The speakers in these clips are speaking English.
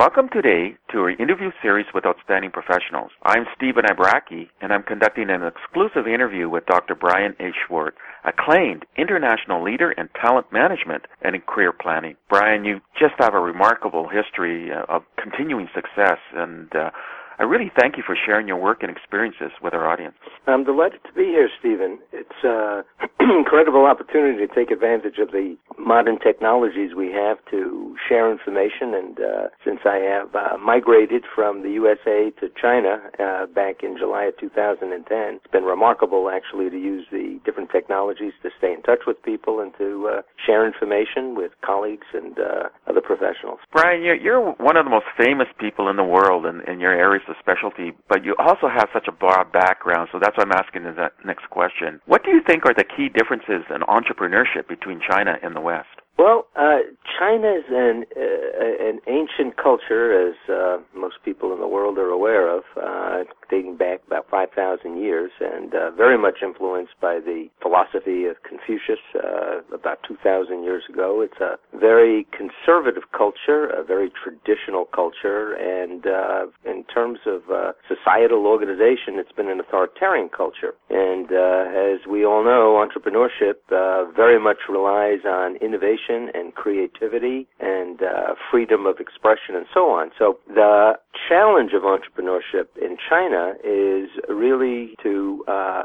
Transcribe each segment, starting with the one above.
Welcome today to our interview series with outstanding professionals. I'm Stephen Abraki, and I'm conducting an exclusive interview with Dr. Brian A. Schwartz, acclaimed international leader in talent management and in career planning. Brian, you just have a remarkable history of continuing success, and I really thank you for sharing your work and experiences with our audience. I'm delighted to be here, Stephen. It's an incredible opportunity to take advantage of the modern technologies we have to share information, and since I have migrated from the USA to China back in July of 2010, it's been remarkable actually to use the different technologies to stay in touch with people and to share information with colleagues and other professionals. Brian, you're one of the most famous people in the world in your areas of specialty, but you also have such a broad background, so that's why I'm asking the next question. What do you think are the key differences in entrepreneurship between China and the West? Well, China is an ancient culture, as most people in the world are aware of, dating back about 5,000 years, and very much influenced by the philosophy of Confucius about 2,000 years ago. It's a very conservative culture, a very traditional culture, and in terms of societal organization, it's been an authoritarian culture. And as we all know, entrepreneurship very much relies on innovation and creativity and freedom of expression and so on. So the challenge of entrepreneurship in China is really to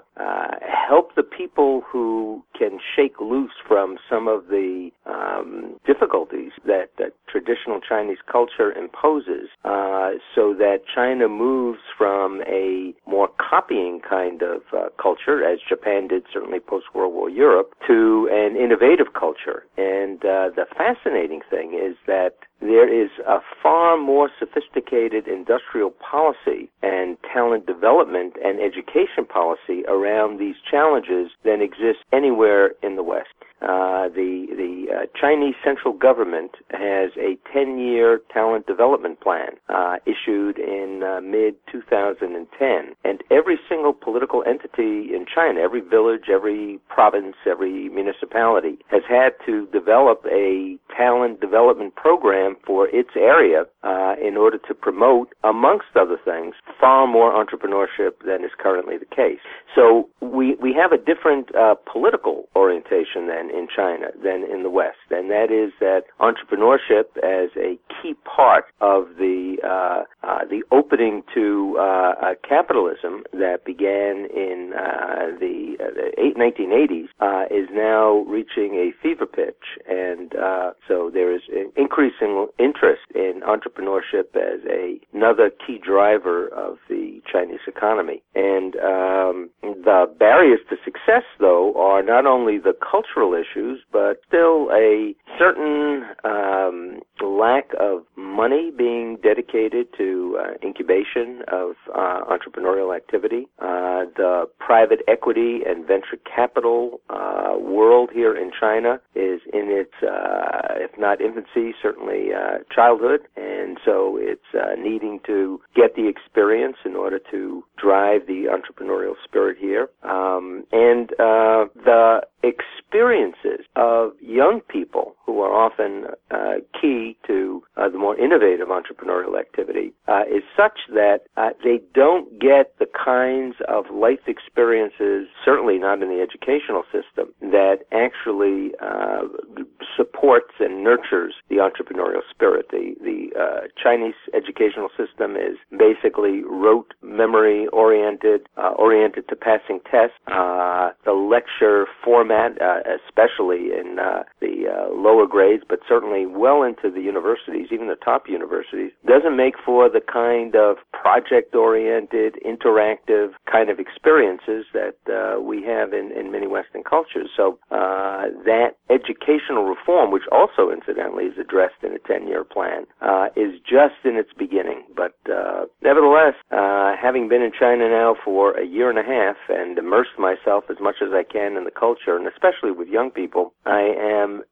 help the people who can shake loose from some of the difficulties that traditional Chinese culture imposes, so that China moves from a more copying kind of culture, as Japan did certainly post-World War Europe, to an innovative culture. And the fascinating thing is that there is a far more sophisticated industrial policy and talent development and education policy around these challenges than exists anywhere in the West. The Chinese central government has a 10-year talent development plan issued in mid-2010, and every single political entity in China, every village, every province, every municipality has had to develop a talent development program for its area in order to promote, amongst other things, far more entrepreneurship than is currently the case. So we have a different political orientation then in China than in the West, and that is that entrepreneurship as a key part of the opening to capitalism that began in the 1980s is now reaching a fever pitch, and so there is increasing interest in entrepreneurship as another key driver of the Chinese economy. And the barriers to success, though, are not only the cultural issues, but still a certain lack of money being dedicated to incubation of entrepreneurial activity. The private equity and venture capital world here in China is in its, if not infancy, certainly childhood, and so it's needing to get the experience in order to drive the entrepreneurial spirit here. And the experiences of young people who are often key to the more innovative entrepreneurial activity is such that they don't get the kinds of life experiences, certainly not in the educational system, that actually supports and nurtures the entrepreneurial spirit. The Chinese educational system is basically rote, memory-oriented, oriented to passing tests. The lecture format, especially in the lower grades, but certainly well into the universities, even the top universities, doesn't make for the kind of project-oriented, interactive kind of experiences that we have in many Western cultures. So that educational reform, which also incidentally is addressed in a 10-year plan, is just in its beginning. But nevertheless, having been in China now for a year and a half and immersed myself as much as I can in the culture, and especially with young people, I am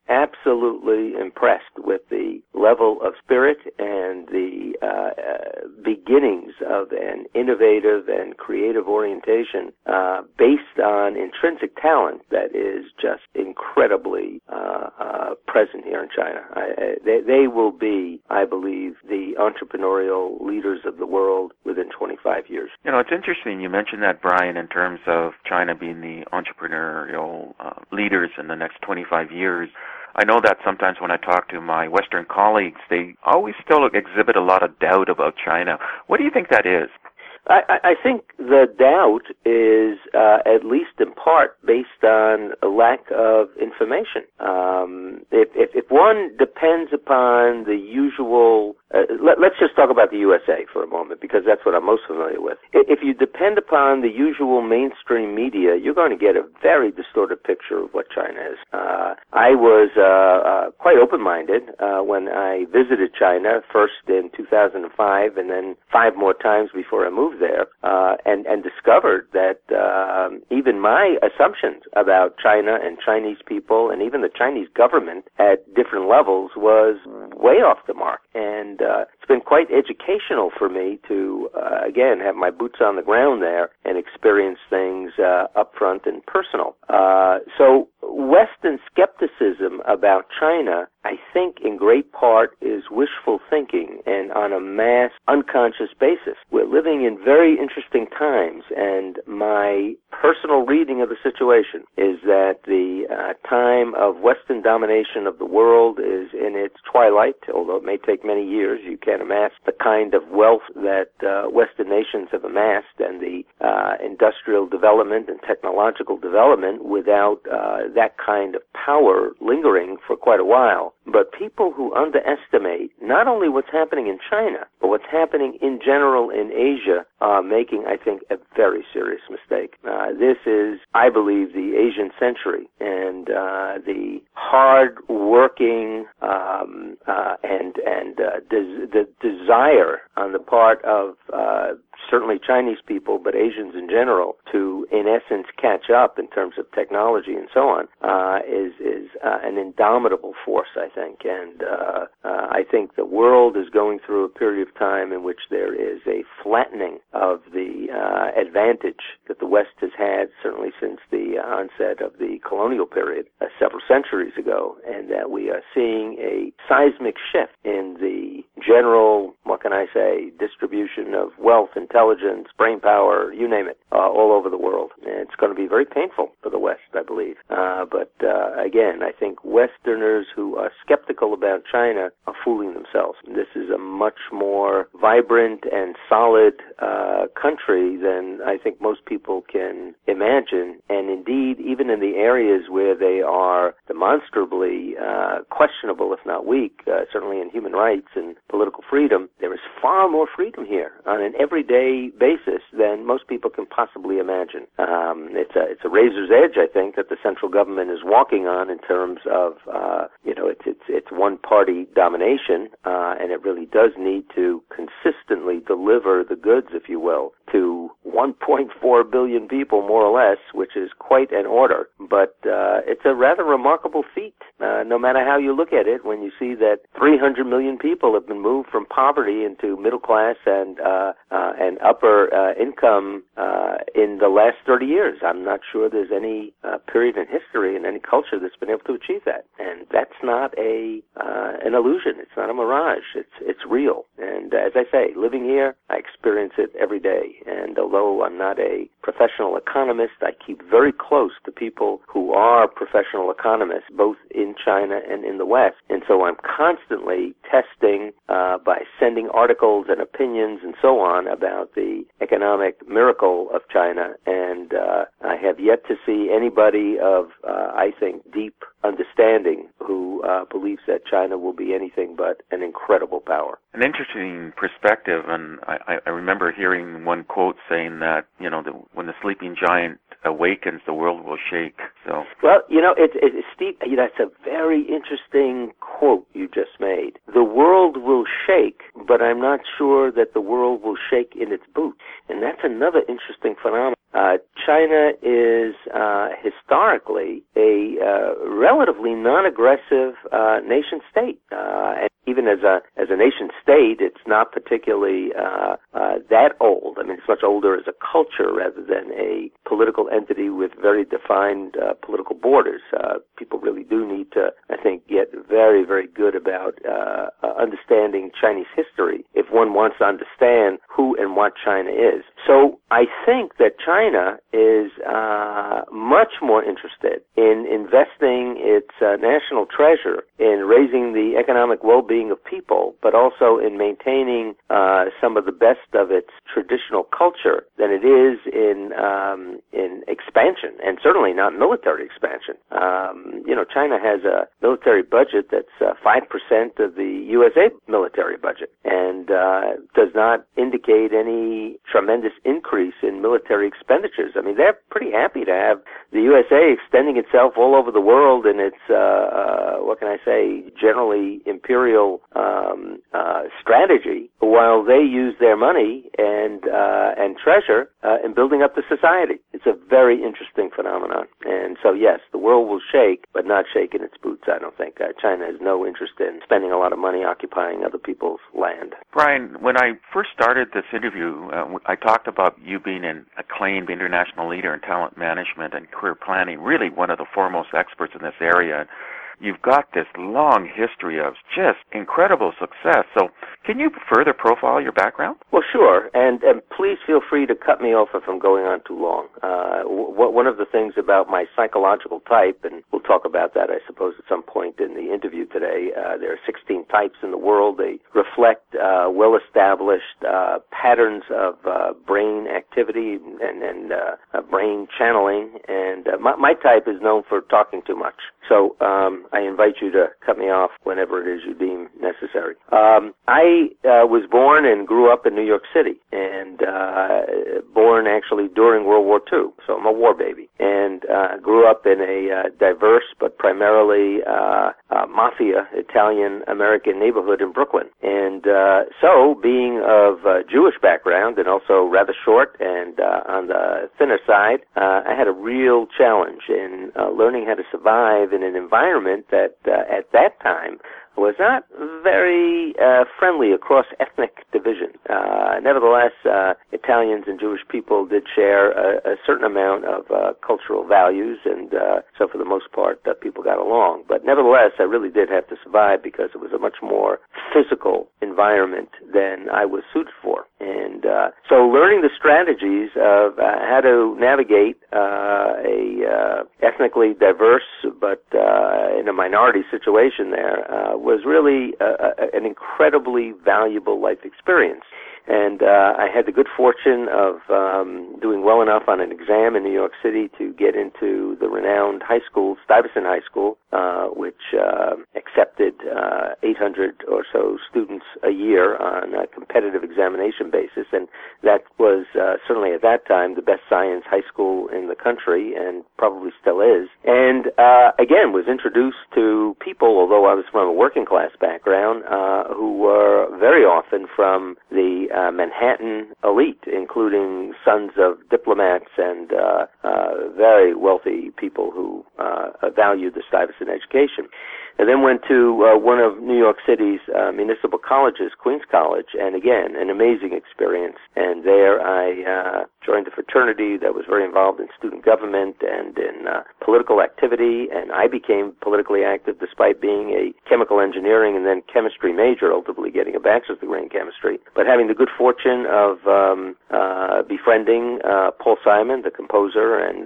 absolutely impressed with the level of spirit and the beginnings of an innovative and creative orientation based on intrinsic talent that is just incredibly present here in China. They will be, I believe, the entrepreneurial leaders of the world within 25 years. You know, it's interesting you mentioned that, Brian, in terms of China being the entrepreneurial leaders in the next 25 years. I know that sometimes when I talk to my Western colleagues, they always still exhibit a lot of doubt about China. What do you think that is? I think the doubt is at least in part based on a lack of information. If one depends upon the usual, let's just talk about the USA for a moment, because that's what I'm most familiar with. If you depend upon the usual mainstream media, you're going to get a very distorted picture of what China is. I was quite open-minded when I visited China, first in 2005 and then 5 more times before I moved there, and discovered that even my assumptions about China and Chinese people and even the Chinese government at different levels was way off the mark. And it's been quite educational for me to, again, have my boots on the ground there and experience things up front and personal. So Western skepticism about China, I think in great part is wishful thinking and on a mass unconscious basis. We're living in very interesting times, and my personal reading of the situation is that the time of Western domination of the world is in its twilight, although it may take many years. You can't amass the kind of wealth that Western nations have amassed and the industrial development and technological development without that kind of power lingering for quite a while. But people who underestimate not only what's happening in China, but what's happening in general in Asia are making, I think, a very serious mistake. This is, I believe, the Asian century, and the hard-working the desire on the part of certainly Chinese people, but Asians in general, to, in essence, catch up in terms of technology and so on, is an indomitable force, I think. And I think the world is going through a period of time in which there is a flattening of the advantage that the West has had, certainly since the onset of the colonial period several centuries ago, and that we are seeing a seismic shift in the general, what can I say, distribution of wealth, intelligence, brain power, you name it, all over the world. And it's going to be very painful for the West, I believe. But again, I think Westerners who are skeptical about China are fooling themselves. This is a much more vibrant and solid country than I think most people can imagine. And indeed, even in the areas where they are demonstrably questionable, if not weak, certainly in human rights and political freedom, there is far more freedom here on an everyday basis than most people can possibly imagine. It's a razor's edge, I think, that the central government is walking on in terms of, it's one-party domination, and it really does need to consistently deliver the goods, if you will, to 1.4 billion people, more or less, which is quite an order. But it's a rather remarkable feat, no matter how you look at it, when you see that 300 million people have been moved from poverty into middle class and upper income in the last 30 years. I'm not sure there's any period in history in any culture that's been able to achieve that. And that's not an illusion. It's not a mirage. It's real. And as I say, living here, I experience it every day. And although I'm not a professional economist, I keep very close to people who are professional economists, both in China and in the West. And so I'm constantly testing by sending articles and opinions and so on about the economic miracle of China. And I have yet to see anybody of, I think, deep understanding who believes that China will be anything but an incredible power. An interesting perspective, and I remember hearing one quote saying that, when the sleeping giant awakens, the world will shake. So, well, Steve, that's a very interesting quote you just made. The world will shake, but I'm not sure that the world will shake in its boots. And that's another interesting phenomenon. China is historically a relatively non-aggressive nation state, and even as a nation state, it's not particularly that old. I mean, it's much older as a culture rather than a political entity with very defined political borders. People really do need to, I think, get very, very good about understanding Chinese history if one wants to understand who and what China is. So I think that China is much more interested in investing its national treasure in raising the economic well-being of people, but also in maintaining some of the best of its traditional culture than it is in expansion, and certainly not military expansion. China has a military budget that's 5% of the USA military budget, and does not indicate any tremendous increase in military expenditures. I mean, they're pretty happy to have the USA extending itself all over the world in its, generally imperial strategy, while they use their money and treasure in building up the society. It's a very interesting phenomenon. And so, yes, the world will shake, but not shake in its boots, I don't think. China has no interest in spending a lot of money occupying other people's land. Brian, when I first started this interview, I talked about you being an acclaimed international leader in talent management and career planning, really one of the foremost experts in this area. You've got this long history of just incredible success. So can you further profile your background? Well, sure. And please feel free to cut me off if I'm going on too long. One of the things about my psychological type, and we'll talk about that, I suppose, at some point in the interview today, there are 16 types in the world. They reflect well-established patterns of brain activity and brain channeling. And my type is known for talking too much. So I invite you to cut me off whenever it is you deem necessary. I was born and grew up in New York City, and born actually during World War II, so I'm a war baby, and grew up in a diverse but primarily mafia Italian-American neighborhood in Brooklyn. And so, being of Jewish background and also rather short and on the thinner side, I had a real challenge in learning how to survive in an environment that at that time was not very friendly across ethnic division. Nevertheless, Italians and Jewish people did share a certain amount of cultural values, and so for the most part, people got along. But nevertheless, I really did have to survive because it was a much more physical environment than I was suited for. And so learning the strategies of how to navigate a ethnically diverse but in a minority situation there was really an incredibly valuable life experience. And I had the good fortune of doing well enough on an exam in New York City to get into the renowned high school, Stuyvesant High School, which accepted 800 or so students a year on a competitive examination basis. And that was certainly at that time the best science high school in the country, and probably still is. And again, was introduced to people, although I was from a working class background, who were very often from the Manhattan elite, including sons of diplomats and very wealthy people who valued the Stuyvesant education. And then went to one of New York City's municipal colleges, Queens College, and again, an amazing experience. And there I joined a fraternity that was very involved in student government and in political activity, and I became politically active despite being a chemical engineering and then chemistry major, ultimately getting a bachelor's degree in chemistry. But having the good fortune of befriending Paul Simon, the composer and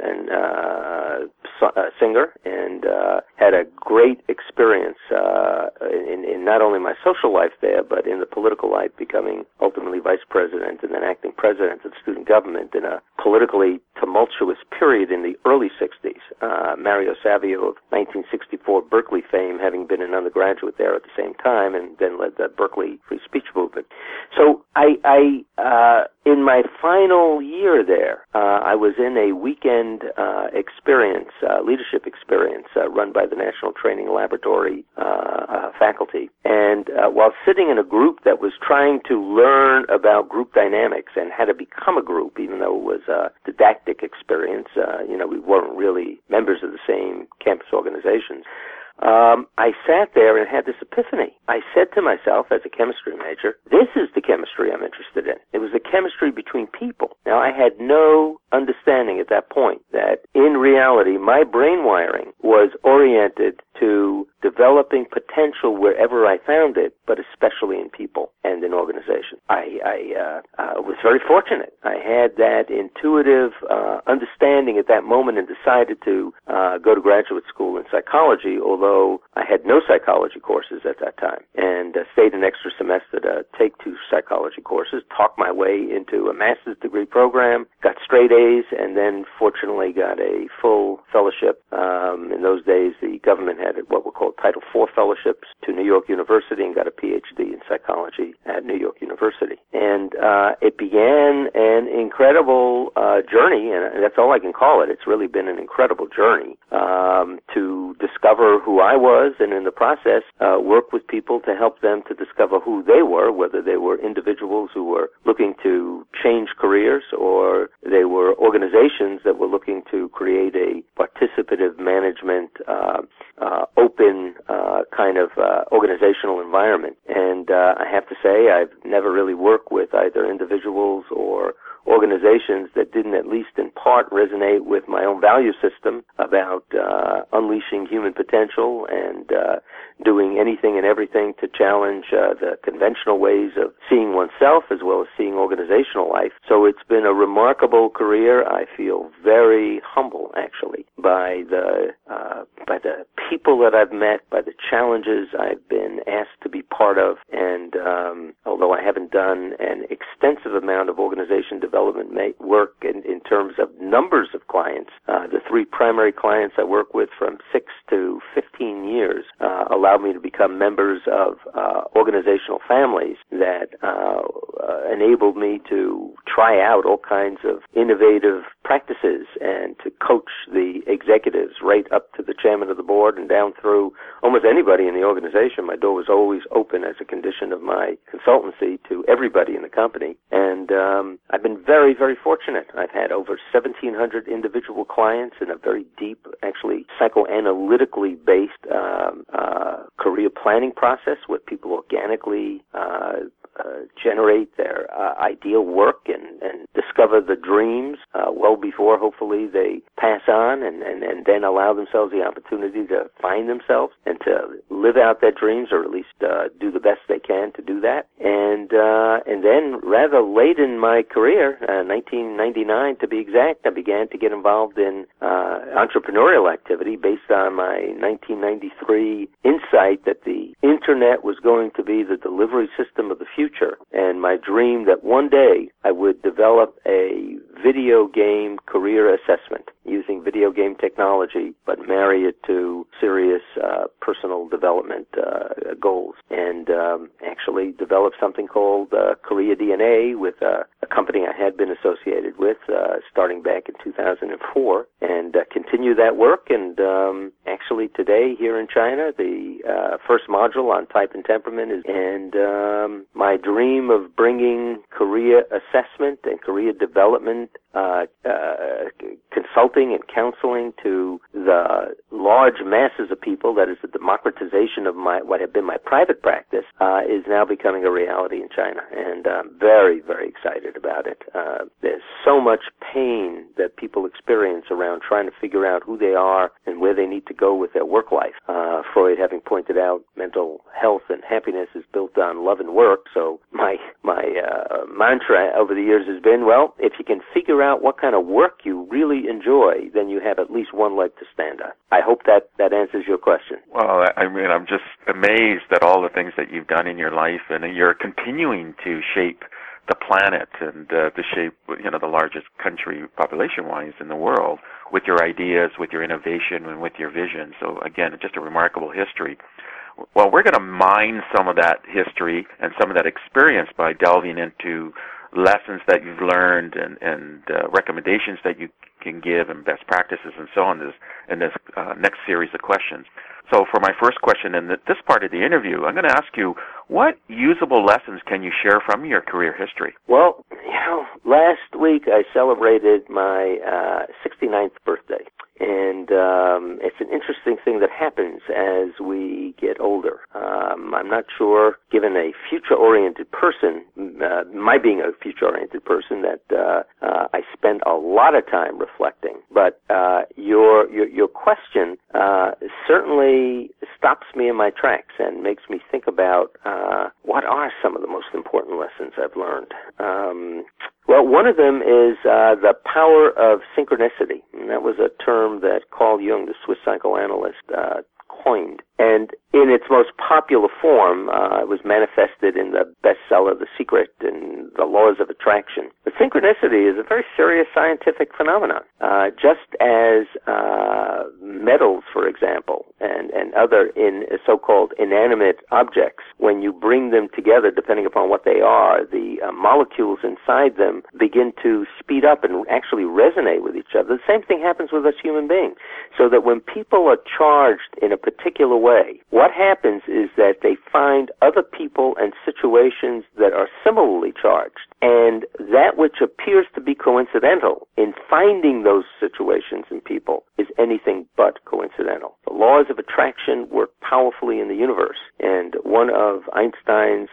singer, and had a great experience in not only my social life there, but in the political life, becoming ultimately vice president and then acting president of student government in a politically tumultuous period in the early 60s. Mario Savio of 1964 Berkeley fame, having been an undergraduate there at the same time, and then led the Berkeley free speech movement. So In my final year there, I was in a weekend experience, leadership experience, run by the National Training Laboratory faculty. And while sitting in a group that was trying to learn about group dynamics and how to become a group, even though it was a didactic experience, we weren't really members of the same campus organizations. I sat there and had this epiphany. I said to myself, as a chemistry major, this is the chemistry I'm interested in. It was the chemistry between people. Now, I had no understanding at that point that, in reality, my brain wiring was oriented to developing potential wherever I found it, but especially in people and in organizations. I was very fortunate. I had that intuitive understanding at that moment and decided to go to graduate school in psychology, although I had no psychology courses at that time, and stayed an extra semester to take 2 psychology courses, talked my way into a master's degree program, got straight A's, and then fortunately got a full fellowship. In those days, the government had what were called Title IV fellowships to New York University, and got a PhD in psychology at New York University. And it began an incredible journey, and that's all I can call it. It's really been an incredible journey to discover who I was, and in the process, work with people to help them to discover who they were, whether they were individuals who were looking to change careers or they were organizations that were looking to create a participative management, open kind of organizational environment. And I have to say, I've never really worked with either individuals or organizations that didn't at least in part resonate with my own value system about unleashing human potential and doing anything and everything to challenge the conventional ways of seeing oneself as well as seeing organizational life. So it's been a remarkable career. I feel very humble, actually, by the people that I've met, by the challenges I've been asked to be part of, and although I haven't done an extensive amount of organization development work in terms of numbers of clients, the 3 primary clients I work with from 6 to 15 years allowed me to become members of organizational families that enabled me to try out all kinds of innovative practices and to coach the executives right up to the chairman of the board and down through almost anybody in the organization. My door was always open as a condition of my consultancy to everybody in the company. And I've been very, very fortunate. I've had over 1,700 individual clients in a very deep, actually psychoanalytically based career planning process where people organically generate their ideal work and discover the dreams well before hopefully they pass on and then allow themselves the opportunity to find themselves and to live out their dreams, or at least do the best they can to do that. And then rather late in my career, 1999 to be exact, I began to get involved in entrepreneurial activity based on my 1993 insight that the internet was going to be the delivery system of the future, and my dream that one day I would develop a video game career assessment using video game technology, but marry it to serious personal development goals, and actually develop something called Korea DNA with a company I had been associated with starting back in 2004, and continue that work. And actually today here in China, the first module on type and temperament is, and my dream of bringing career assessment and career development consulting and counseling to the large masses of people, that is the democratization of what had been my private practice, is now becoming a reality in China, and I'm very, very excited about it. There's so much pain that people experience around trying to figure out who they are and where they need to go with their work life. Freud having pointed out mental health and happiness is built on love and work, so my mantra over the years has been, well, if you can figure out what kind of work you really enjoy, then you have at least one leg to stand on. I hope that answers your question. Well, I mean, I'm just amazed at all the things that you've done in your life, and you're continuing to shape the planet and to shape, the largest country population-wise in the world with your ideas, with your innovation, and with your vision. So, again, just a remarkable history. Well, we're going to mine some of that history and some of that experience by delving into lessons that you've learned and recommendations that you can give and best practices and so on in this next series of questions. So for my first question in this part of the interview, I'm going to ask you, what usable lessons can you share from your career history? Well, last week I celebrated my 69th birthday. And it's an interesting thing that happens as we get older. I'm not sure, given a future-oriented person, my being a future-oriented person, that I spend a lot of time reflecting. But your question certainly stops me in my tracks and makes me think about what are some of the most important lessons I've learned. Well, one of them is the power of synchronicity. And that was a term that Carl Jung, the Swiss psychoanalyst, coined. And in its most popular form, it was manifested in the bestseller The Secret and The Laws of Attraction. But synchronicity is a very serious scientific phenomenon. Just as metals, for example, and other so-called inanimate objects, when you bring them together, depending upon what they are, the molecules inside them begin to speed up and actually resonate with each other. The same thing happens with us human beings. So that when people are charged in a particular way, what happens is that they find other people and situations that are similarly charged. And that which appears to be coincidental in finding those situations in people is anything but coincidental. The laws of attraction work powerfully in the universe. And one of Einstein's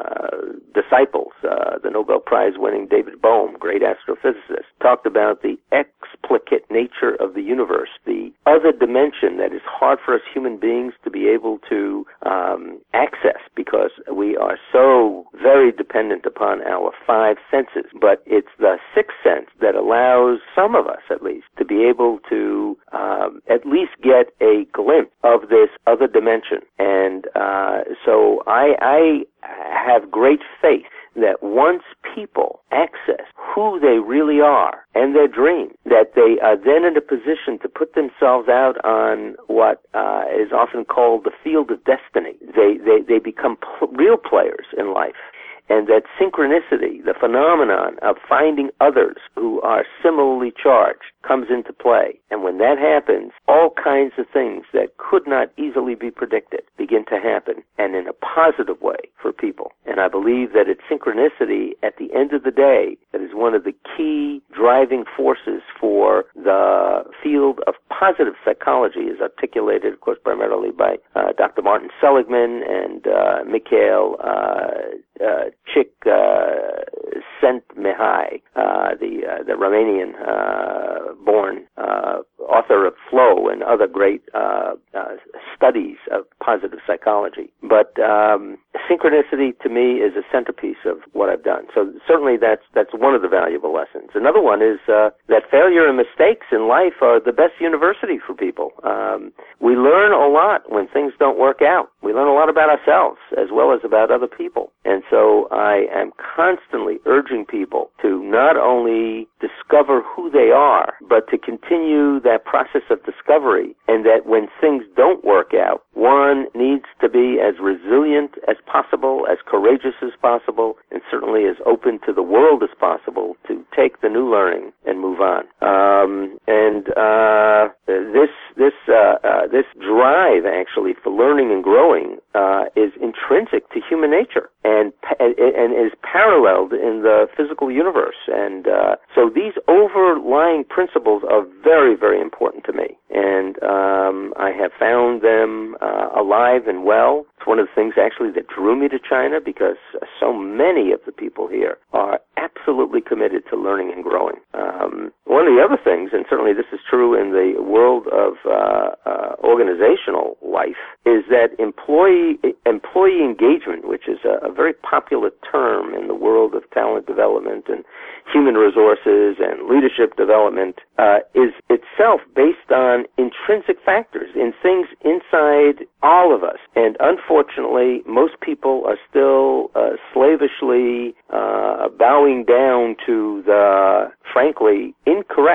disciples, the Nobel Prize-winning David Bohm, great astrophysicist, talked about the explicate nature of the universe, the other dimension that is hard for us human beings to be able to access because we are so very dependent upon our five senses. But it's the sixth sense that allows some of us, at least, to be able to at least get a glimpse of this other dimension. And so I have great faith that once people access who they really are and their dream, that they are then in a position to put themselves out on what is often called the field of destiny. They become real players in life. And that synchronicity, the phenomenon of finding others who are similarly charged, comes into play. And when that happens, all kinds of things that could not easily be predicted begin to happen, and in a positive way for people. And I believe that it's synchronicity, at the end of the day, that is one of the key driving forces for the field of positive psychology, as articulated, of course, primarily by Dr. Martin Seligman and Mikhail Csikszentmihalyi, the Romanian-born author of Flow and other great studies of positive psychology. But synchronicity, to me, is a centerpiece of what I've done. So certainly that's one of the valuable lessons. Another one is that failure and mistakes in life are the best university for people. We learn a lot when things don't work out. We learn a lot about ourselves as well as about other people. And so I am constantly urging people to not only discover who they are, but to continue that process of discovery, and that when things don't work out, one needs to be as resilient as possible, as courageous as possible, and certainly as open to the world as possible to take the new learning and move on. This drive, actually, for learning and growing is intrinsic to human nature and is paralleled in the physical universe. And so these overlying principles are very, very important to me. And I have found them alive and well. It's one of the things, actually, that drew me to China, because so many of the people here are absolutely committed to learning and growing. One of the other things, and certainly this is true in the world of organizational life, is that employee engagement, which is a very popular term in the world of talent development and human resources and leadership development, is itself based on intrinsic factors in things inside all of us. And unfortunately, most people are still slavishly bowing down to the, frankly, incorrect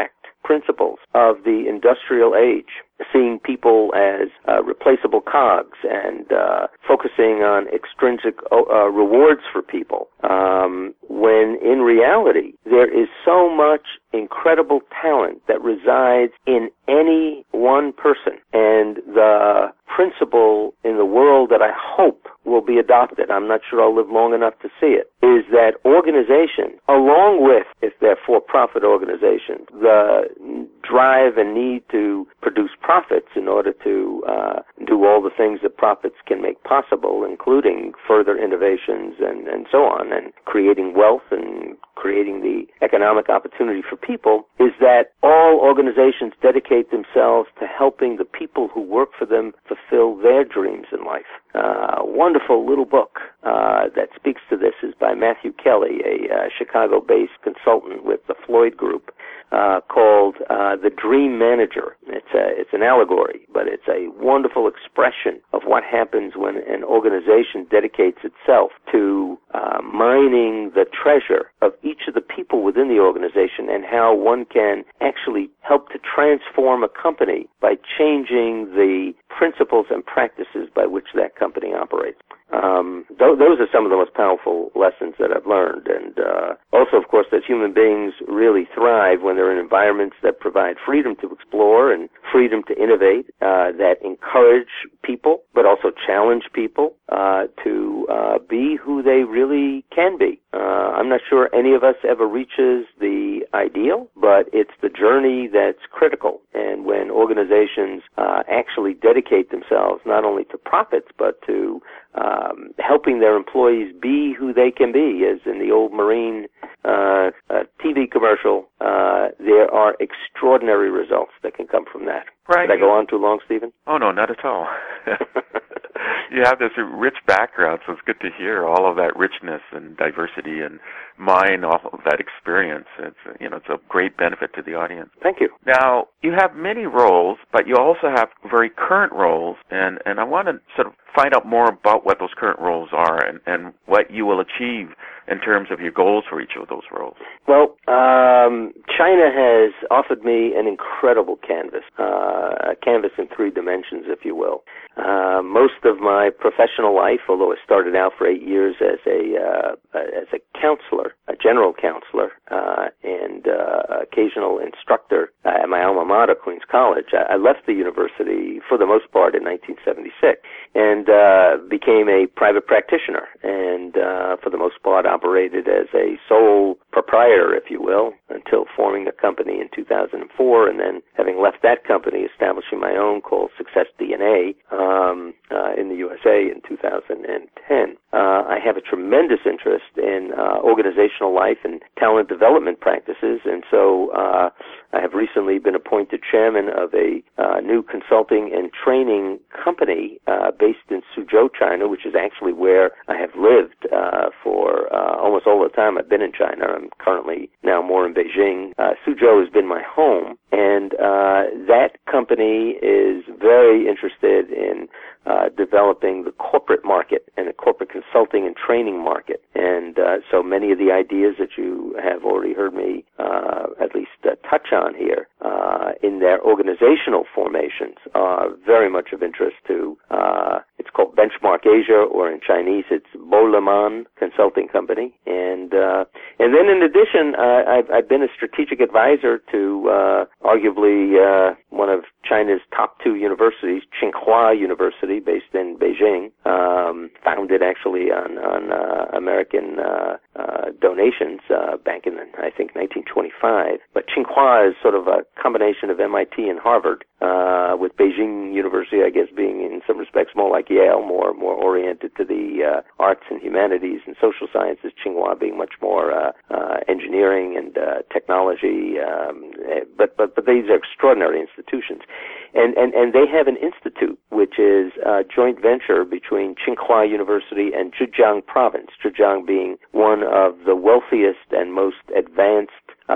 principles of the industrial age, seeing people as replaceable cogs and focusing on extrinsic rewards for people, when in reality there is so much incredible talent that resides in any one person. And the principle in the world that I hope will be adopted, I'm not sure I'll live long enough to see it, is that organization, along with, if they're for-profit organizations, the drive and need to produce profits in order to do all the things that profits can make possible, including further innovations and so on, and creating wealth and creating the economic opportunity for people, is that all organizations dedicate themselves to helping the people who work for them fulfill their dreams in life. A wonderful little book that speaks to this is by Matthew Kelly, a Chicago-based consultant with the Floyd Group, called The Dream Manager. It's an allegory, but it's a wonderful expression of what happens when an organization dedicates itself to mining the treasure of each of the people within the organization, and how one can actually help to transform a company by changing the principles and practices by which that company operates. Those are some of the most powerful lessons that I've learned. And also, of course, that human beings really thrive when they're in environments that provide freedom to explore and freedom to innovate, that encourage people, but also challenge people to be who they really can be. I'm not sure any of us ever reaches the ideal, but it's the journey that's critical. And when organizations actually dedicate themselves not only to profits, but to helping their employees be who they can be, as in the old Marine TV commercial, there are extraordinary results that can come from that. Right. Did I go on too long, Stephen? Oh, no, not at all. You have this rich background, so it's good to hear all of that richness and diversity and mine all of that experience. It's a great benefit to the audience. Thank you. Now, you have many roles, but you also have very current roles, and I want to sort of find out more about what those current roles are and what you will achieve in terms of your goals for each of those roles. Well, China has offered me an incredible canvas, a canvas in 3 dimensions, if you will. Most of my professional life, although I started out for 8 years as a counselor, a general counselor, and occasional instructor at my alma mater, Queens College, I left the university for the most part in 1976 and became a private practitioner, and for the most part operated as a sole proprietor, if you will, until forming a company in 2004, and then having left that company, establishing my own called Success DNA in the USA in 2010. I have a tremendous interest in organizational life and talent development practices, and so I have recently been appointed chairman of a new consulting and training company based in Suzhou, China, which is actually where I have lived for almost all the time I've been in China. I'm currently now more in Beijing. Suzhou has been my home, and that company is very interested in developing the corporate market and the corporate consulting and training market. And so many of the ideas that you have already heard me at least touch on here in their organizational formations are very much of interest to, it's called Benchmark Asia, or in Chinese it's Boleman Consulting Company. And then in addition, I've been a strategic advisor to arguably one of China's top 2 universities, Tsinghua University, based in Beijing, founded actually on American donations back in, I think, 1925. But Tsinghua is sort of a combination of MIT and Harvard, with Beijing University, I guess, being in some respects more like Yale, more oriented to the arts and humanities and social sciences, Tsinghua being much more engineering and technology. But these are extraordinary institutions. And they have an institute which is a joint venture between Tsinghua University and Zhejiang Province, Zhejiang being one of the wealthiest and most advanced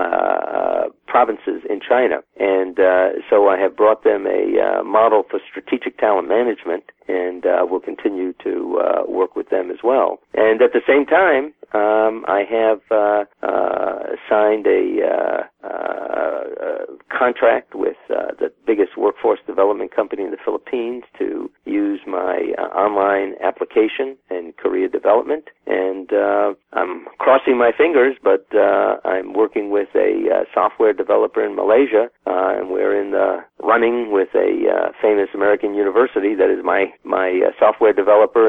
provinces in China. And so I have brought them a model for strategic talent management, and will continue to work with them as well. And at the same time, I have signed a contract with the biggest workforce development company in the Philippines to use my online application in career development. And I'm crossing my fingers, but I'm working with a software developer in Malaysia, and we're in the running with a famous American university that is my software developer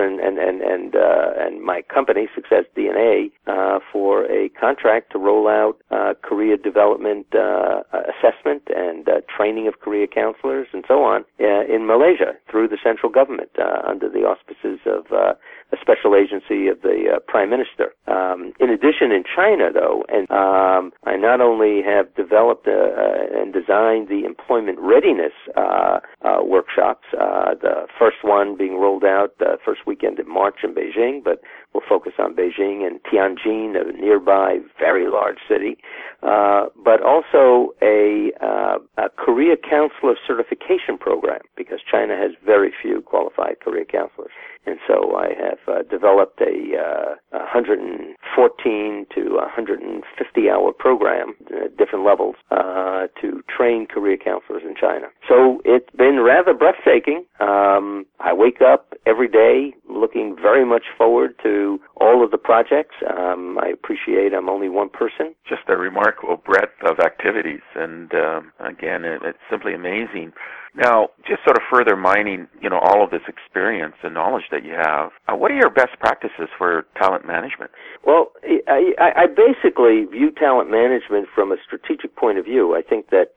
and my company, Success DNA, for a contract to roll out career development assessment and training of career counselors and so on in Malaysia through the central government under the auspices of a special agency of the Prime Minister. In addition, in China, though, and I not only have developed and designed the employment readiness workshops, the first one being rolled out the first weekend in March in Beijing, but we'll focus on Beijing and Tianjin, a nearby very large city, but also a career counselor certification program, because China has very few qualified career counselors. And so I have developed a 114 to 150-hour program at different levels to train career counselors in China. So it's been rather breathtaking. I wake up every day looking very much forward to all of the projects. I appreciate I'm only one person. Just a remarkable breadth of activities, and again, it's simply amazing. Now, just sort of further mining, all of this experience and knowledge that you have, what are your best practices for talent management? Well, I basically view talent management from a strategic point of view. I think that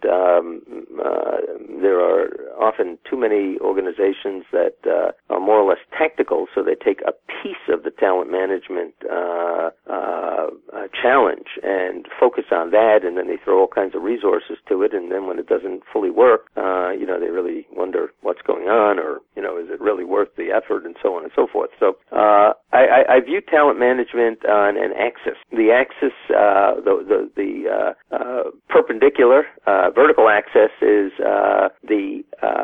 there are often too many organizations that are more or less tactical, so they take a piece of the talent management challenge and focus on that, and then they throw all kinds of resources to it, and then when it doesn't fully work, they really wonder what's going on, or, is it really worth the effort, and so on and so forth. So I view talent management on an axis. The axis, the perpendicular, vertical axis is the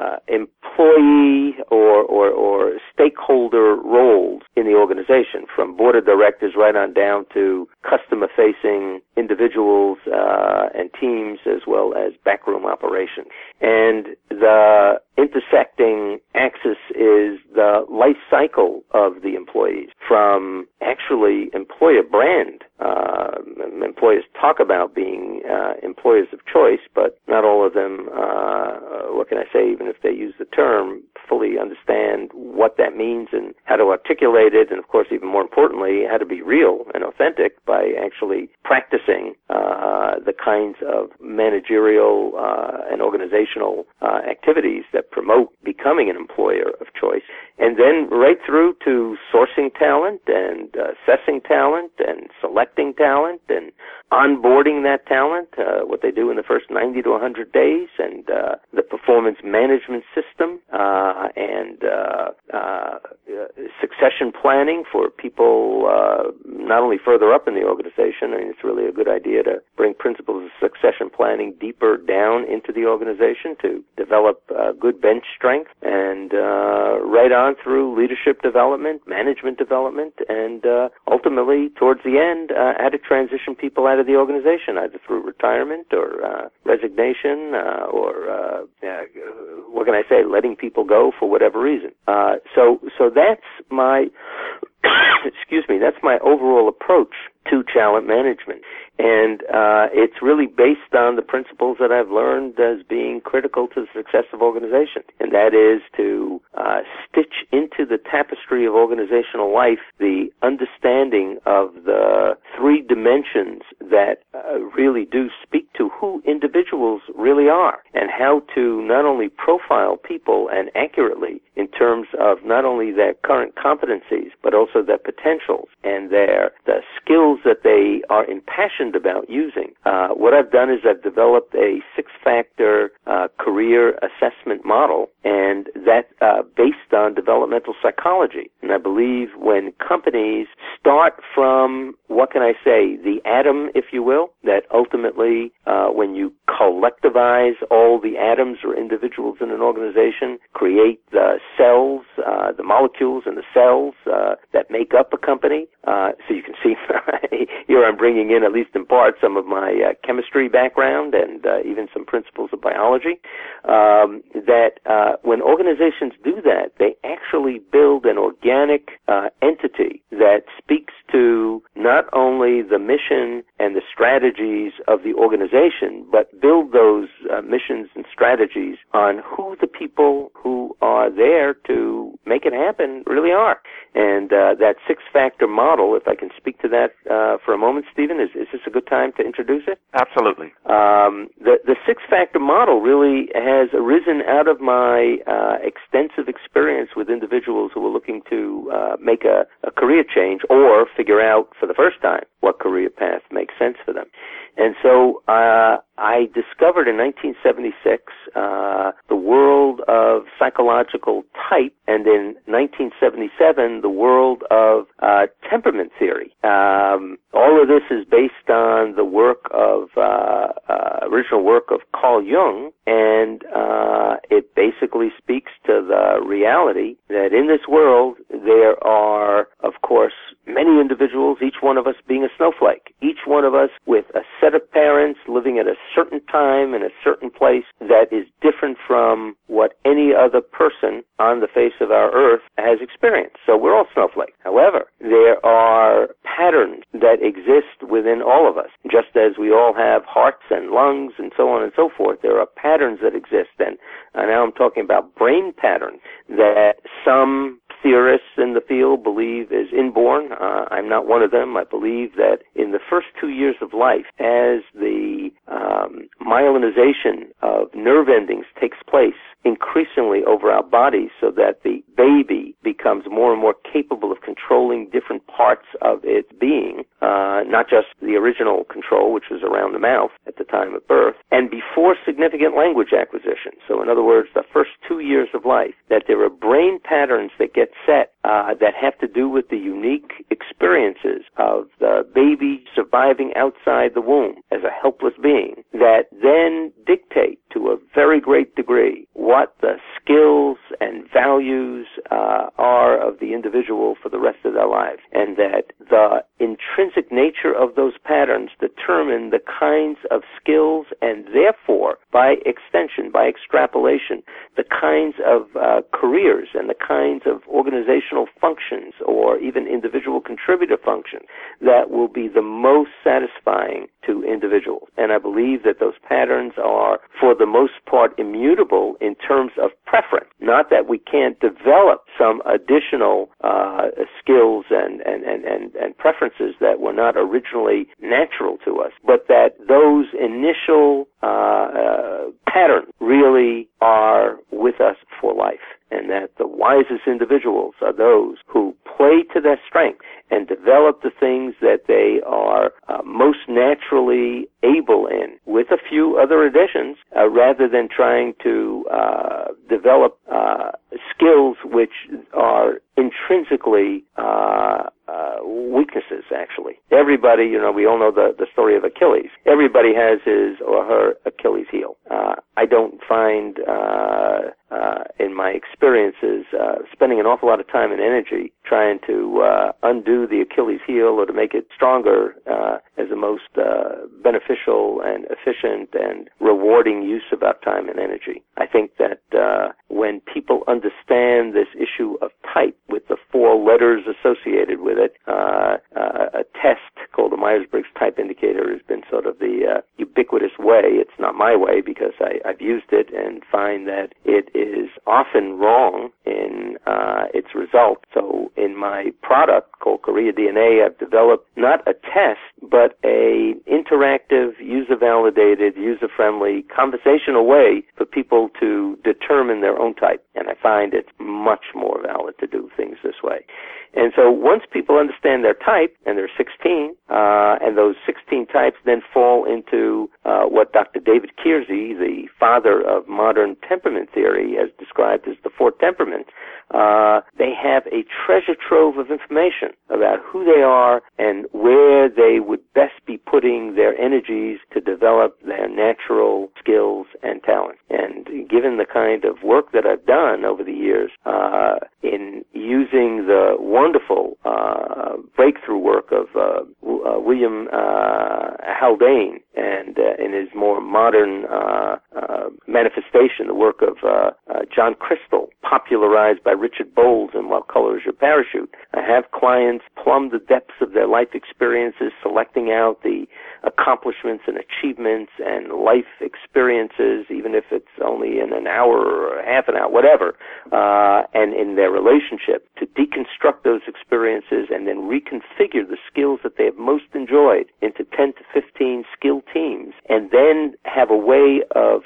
employee or stakeholder roles in the organization, from board of directors right on down to customer-facing individuals and teams, as well as backroom operations. And the intersecting axis is the life cycle of the employees, from actually employer brand. Employers talk about being employers of choice, but not all of them, what can I say, even if they use the term, fully understand what that means and how to articulate it, and of course, even more importantly, how to be real and authentic by actually practicing the kinds of managerial and organizational activities that promote becoming an employer of choice. And then right through to sourcing talent and assessing talent and selecting talent and onboarding that talent, what they do in the first 90 to 100 days, and the performance management system, and succession planning for people not only further up in the organization. I mean, it's really a good idea to bring principles of succession planning deeper down into the organization to develop good bench strength, and right on through leadership development, management development, and ultimately, towards the end, how to transition people out of the organization, either through retirement or resignation or, what can I say, letting people go for whatever reason. So that's my, that's my overall approach to talent management. And it's really based on the principles that I've learned as being critical to the success of organizations. And that is to stitch into the tapestry of organizational life the understanding of the three dimensions that really do speak to who individuals really are, and how to not only profile people and accurately in terms of not only their current competencies, but also their potentials and the skills that they are impassioned about using. What I've done is I've developed a 6-factor career assessment model, and that's based on developmental psychology. And I believe when companies start from, what can I say, the atom, if you will, that ultimately when you collectivize all the atoms or individuals in an organization, create the cells, the molecules and the cells that make up a company. So you can see here I'm bringing in, at least in part, some of my chemistry background and even some principles of biology. That when organizations do that, they actually build an organic entity that speaks to not only the mission and the strategies of the organization, but build those missions and strategies on who the people who are there to make it happen really are. And that six-factor model, if I can speak to that for a moment, Stephen, is this a good time to introduce it? Absolutely. The six-factor model really has arisen out of my extensive experience with individuals who are looking to make a career change or figure out for the first time what career path makes sense for them. And so I discovered in 1976 the world of psychological type, and in 1977 the world of temperament theory. All of this is based on the work of original work of Carl Jung, and it basically speaks to the reality that in this world there are, of course, many individuals, each one of us being a snowflake, each one of us with a set of parents living at a certain time in a certain place that is different from what any other person on the face of our earth has experienced. So we're all snowflakes. However, there are patterns that exist within all of us. Just as we all have hearts and lungs and so on and so forth, there are patterns that exist. And now I'm talking about brain patterns that some theorists in the field believe is inborn. I'm not one of them. I believe that in the first 2 years of life, as the myelinization of nerve endings takes place increasingly over our bodies so that the baby becomes more and more capable of controlling different parts of its being, not just the original control, which was around the mouth at the time of birth, and before significant language acquisition. So in other words, the first 2 years of life, that there are brain patterns that get set that have to do with the unique experiences of the baby surviving outside the womb as a helpless being that then dictate to a very great degree what the skills and values are of the individual for the rest of their lives, and that the intrinsic nature of those patterns determine the kinds of skills and therefore, by extension, by extrapolation, the kinds of careers and the kinds of organizational functions or even individual contributor functions that will be the most satisfying to individuals. And I believe that those patterns are, for the most part, immutable in terms of preference. Not that we can't develop some additional skills and preferences that were not originally natural to us, but that those initial patterns really are with us for life, and that the wisest individuals are those who play to their strength and develop the things that they are most naturally able in, with a few other additions, rather than trying to develop skills which are intrinsically weaknesses, actually. Everybody, we all know the story of Achilles. Everybody has his or her Achilles heel. I don't find, in my experiences, spending an awful lot of time and energy trying to undo the Achilles heel or to make it stronger as the most beneficial and efficient and rewarding use of our time and energy. I think that when people understand this issue of type with the 4 letters associated with it, a test called the Myers-Briggs Type Indicator has been sort of the ubiquitous way. It's not my way because I've used it and find that it is often wrong in its result. So in my product called Korea DNA, I've developed not a test, but a interactive, user-validated, user-friendly, conversational way for people to determine their own type. And I find it's much more valid to do things this way. And so once people understand their type, and there are 16, and those 16 types then fall into what Dr. David Kiersey, the father of modern temperament theory, has described as the 4 temperaments, they have a treasure trove of information about who they are and where they would best be putting their energies to develop their natural skills and talents. And given the kind of work that I've done over the years in using the wonderful breakthrough work of William Haldane and in his more modern manifestation, the work of John Crystal, popularized by Richard Bowles in What Color Is Your Parachute, I have clients plumb the depths of their life experiences, selecting out the accomplishments and achievements and life experiences, even if it's only in an hour or half an hour, whatever, and in their relationship, to deconstruct those experiences and then reconfigure the skills that they have most enjoyed into 10 to 15 skill teams, and then have a way of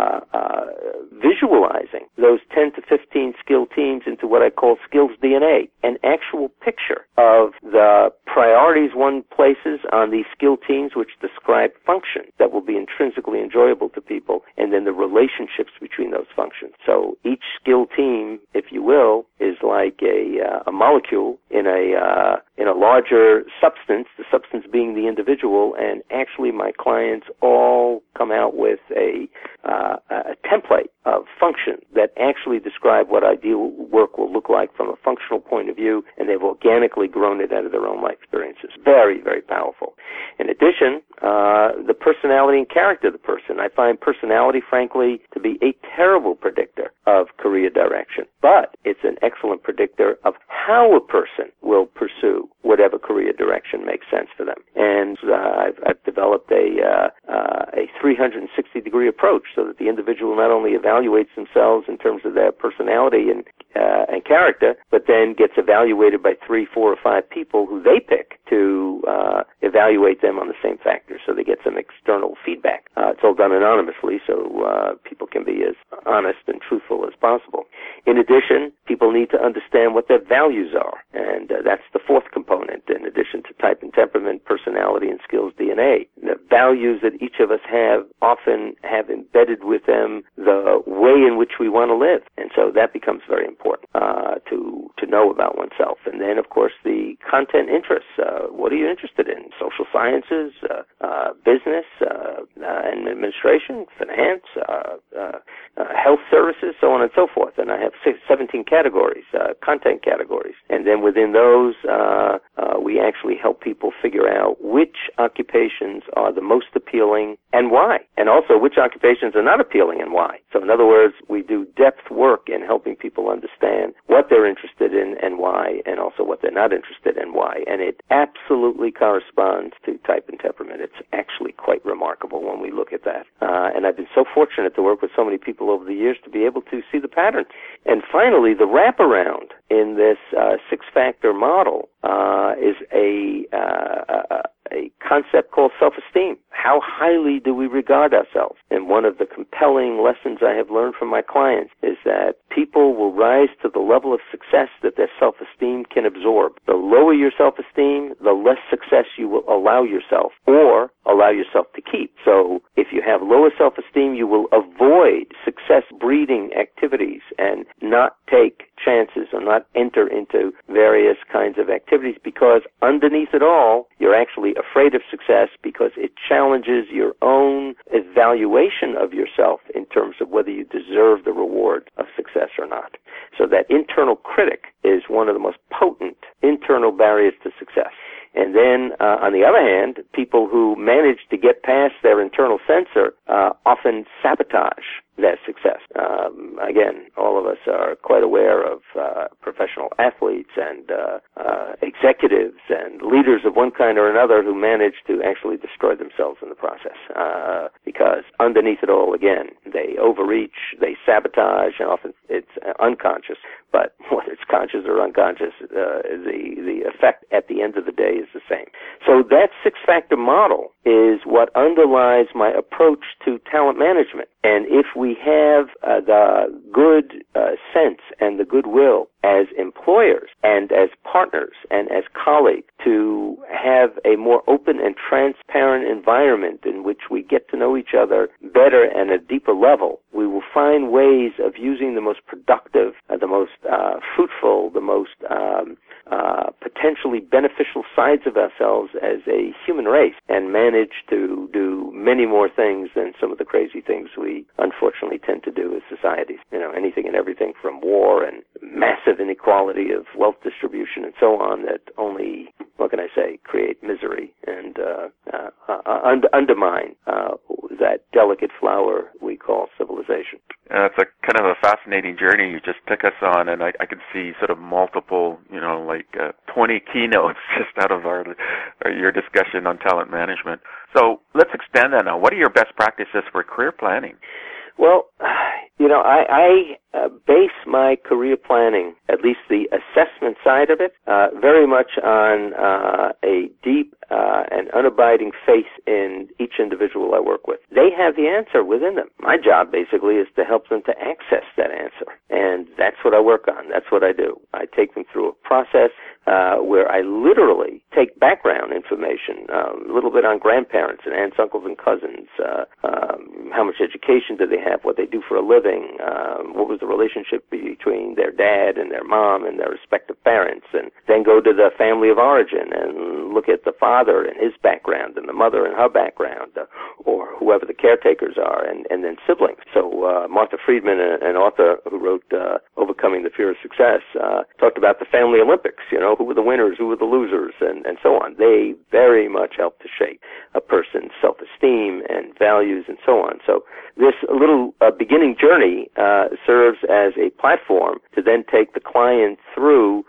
visualizing those 10 to 15 skill teams into what I call skills DNA, an actual picture of the priorities one places on these skill teams which describe functions that will be intrinsically enjoyable to people, and then the relationships between those functions. So each skill team, if you will, is like a molecule in a larger substance, the substance being the individual, and actually my clients all come out with a template of functions that actually describe what ideal work will look like from a functional point of view, and they've organically grown it out of their own life experiences. Very, very powerful. In addition, the personality and character of the person. I find personality, frankly, to be a terrible predictor of career direction, but it's an excellent predictor of how a person will pursue whatever career direction makes sense for them. And I've developed a 360-degree approach so that the individual not only evaluates themselves in terms of their personality and character, but then gets evaluated by 3, 4, or 5 people who they pick to evaluate them on the same factors, so they get some external feedback. It's all done anonymously, so people can be as honest and truthful as possible. In addition, people need to understand what their values are, and that's the fourth component, in addition to type and temperament, personality, and skills DNA. The values that each of us have often have embedded with them the way in which we want to live, and so that becomes very important to know about oneself. And then, of course, the content interests. What are you interested in? Social sciences, business, and administration, finance, health services, so on and so forth. And I have 17 categories, content categories. And then within those, we actually help people figure out which occupations are the most appealing and why, and also which occupations are not appealing and why. So in other words, we do depth work in helping people understand what they're interested in and why, and also what they're not interested in and why. And it absolutely corresponds to type and temperament. It's actually quite remarkable when we look at that. And I've been so fortunate to work with so many people over the years to be able to see the pattern. And finally, the wraparound in this six-factor model is a concept called self-esteem. How highly do we regard ourselves? And one of the compelling lessons I have learned from my clients is that people will rise to the level of success that their self-esteem can absorb. The lower your self-esteem, the less success you will allow yourself or allow yourself to keep. So if you have lower self-esteem, you will avoid success-breeding activities and not take chances or not enter into various kinds of activities, because underneath it all, you're actually afraid of success because it challenges your own evaluation of yourself in terms of whether you deserve the reward of success or not. So that internal critic is one of the most potent internal barriers to success. And then, on the other hand, people who manage to get past their internal censor often sabotage their success. Again, all of us are quite aware of professional athletes and executives and leaders of one kind or another who manage to actually destroy themselves in the process. Because underneath it all, again, they overreach, they sabotage, and often it's unconscious. But whether it's conscious or unconscious, the effect at the end of the day is the same. So that six-factor model is what underlies my approach to talent management. And if we have the good sense and the goodwill as employers and as partners and as colleagues to have a more open and transparent environment in which we get to know each other better and at a deeper level, we will find ways of using the most productive, the most fruitful, the most potentially beneficial sides of ourselves as a human race and manage to do many more things than some of the crazy things we unfortunately tend to do as societies. Anything and everything from war and massive inequality of wealth distribution and so on that only, what can I say, create misery and undermine that delicate flower we call civilization. It's a kind of a fascinating journey you just took us on, and I could see sort of multiple, 20 keynotes just out of your discussion on talent management. So let's expand that now. What are your best practices for career planning? Well, I base my career planning, at least the assessment side of it, very much on a deep and unabiding faith in each individual I work with. They have the answer within them. My job, basically, is to help them to access that answer. And that's what I work on. That's what I do. I take them through a process where I literally take background information, a little bit on grandparents and aunts, uncles, and cousins, how much education do they have, what they do for a living, what was the relationship between their dad and their mom and their respective parents, and then go to the family of origin and look at the father and his background and the mother and her background, or whoever the caretakers are, and then siblings. So Martha Friedman, an author who wrote Overcoming the Fear of Success, talked about the family Olympics, who were the winners, who were the losers, and so on. They very much help to shape a person's self-esteem and values and so on. So this little beginning journey serves as a platform to then take the client through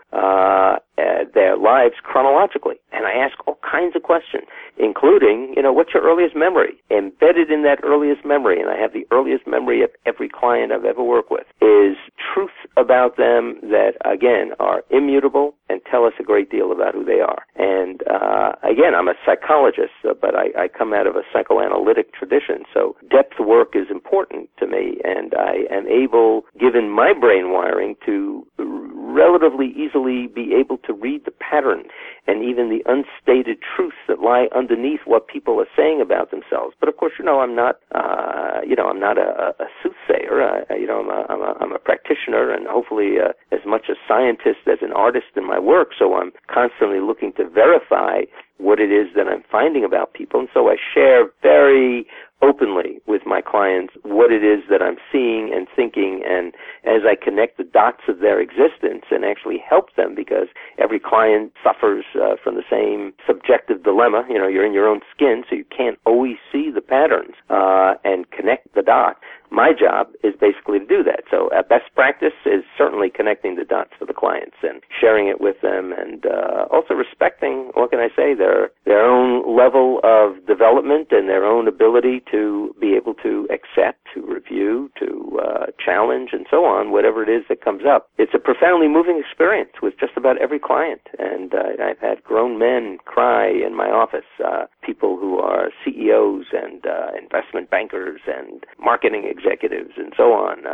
their lives chronologically. And I ask all kinds of questions, including, what's your earliest memory? Embedded in that earliest memory, and I have the earliest memory of every client I've ever worked with, is truth about them that, again, are immutable and tell us a great deal about who they are. And, again, I'm a psychologist, but I come out of a psychoanalytic tradition, so depth work is important to me, and I am able, given my brain wiring, to relatively easily be able to read the patterns and even the unstated truths that lie underneath what people are saying about themselves. But of course, I'm not, I'm not a soothsayer. I'm a practitioner, and hopefully as much a scientist as an artist in my work. So I'm constantly looking to verify what it is that I'm finding about people, and so I share very openly with my clients what it is that I'm seeing and thinking, and as I connect the dots of their existence and actually help them, because every client suffers from the same subjective dilemma. You're in your own skin, so you can't always see the patterns and connect the dots. My job is basically to do that. So best practice is certainly connecting the dots for the clients and sharing it with them, and also respecting, what can I say, their own level of development and their own ability to be able to accept, to review, to challenge, and so on, whatever it is that comes up. It's a profoundly moving experience with just about every client, and I've had grown men cry in my office, people who are CEOs and investment bankers and marketing executives and so on,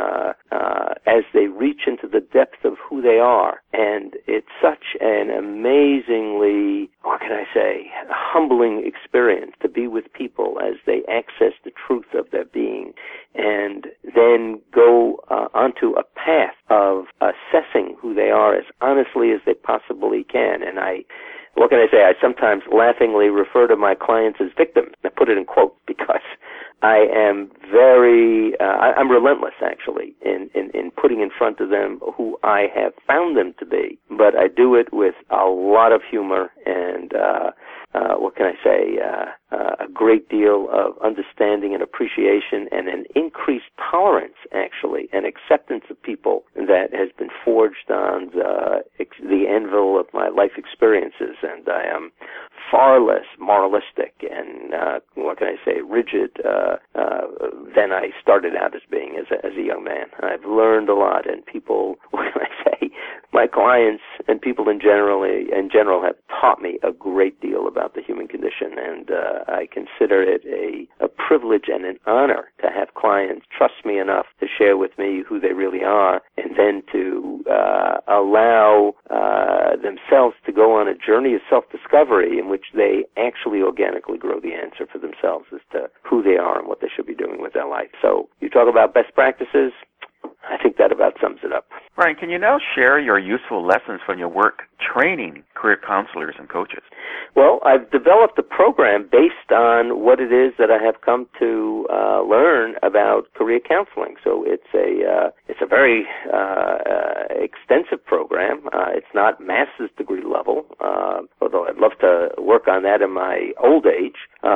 as they reach into the depth of who they are. And it's such an amazingly, what can I say, humbling experience to be with people as they access the truth of their being and then go onto a path of assessing who they are as honestly as they possibly can. And what can I say? I sometimes laughingly refer to my clients as victims. I put it in quotes because I am I'm relentless, actually, in putting in front of them who I have found them to be. But I do it with a lot of humor and, what can I say, a great deal of understanding and appreciation and an increased tolerance, actually, and acceptance of people that has been forged on the anvil of my life experiences. And I am far less moralistic and, what can I say, rigid than I started out as being as a young man. I've learned a lot, and people, what can I say, my clients and people in general have taught me a great deal about the human condition, and I consider it a privilege and an honor to have clients trust me enough to share with me who they really are and and then to allow themselves to go on a journey of self-discovery in which they actually organically grow the answer for themselves as to who they are and what they should be doing with their life. So you talk about best practices, I think that about sums it up. Brian, can you now share your useful lessons from your work training career counselors and coaches? Well, I've developed a program based on what it is that I have come to learn about career counseling. So it's a very extensive program. It's not master's degree level, although I'd love to work on that in my old age.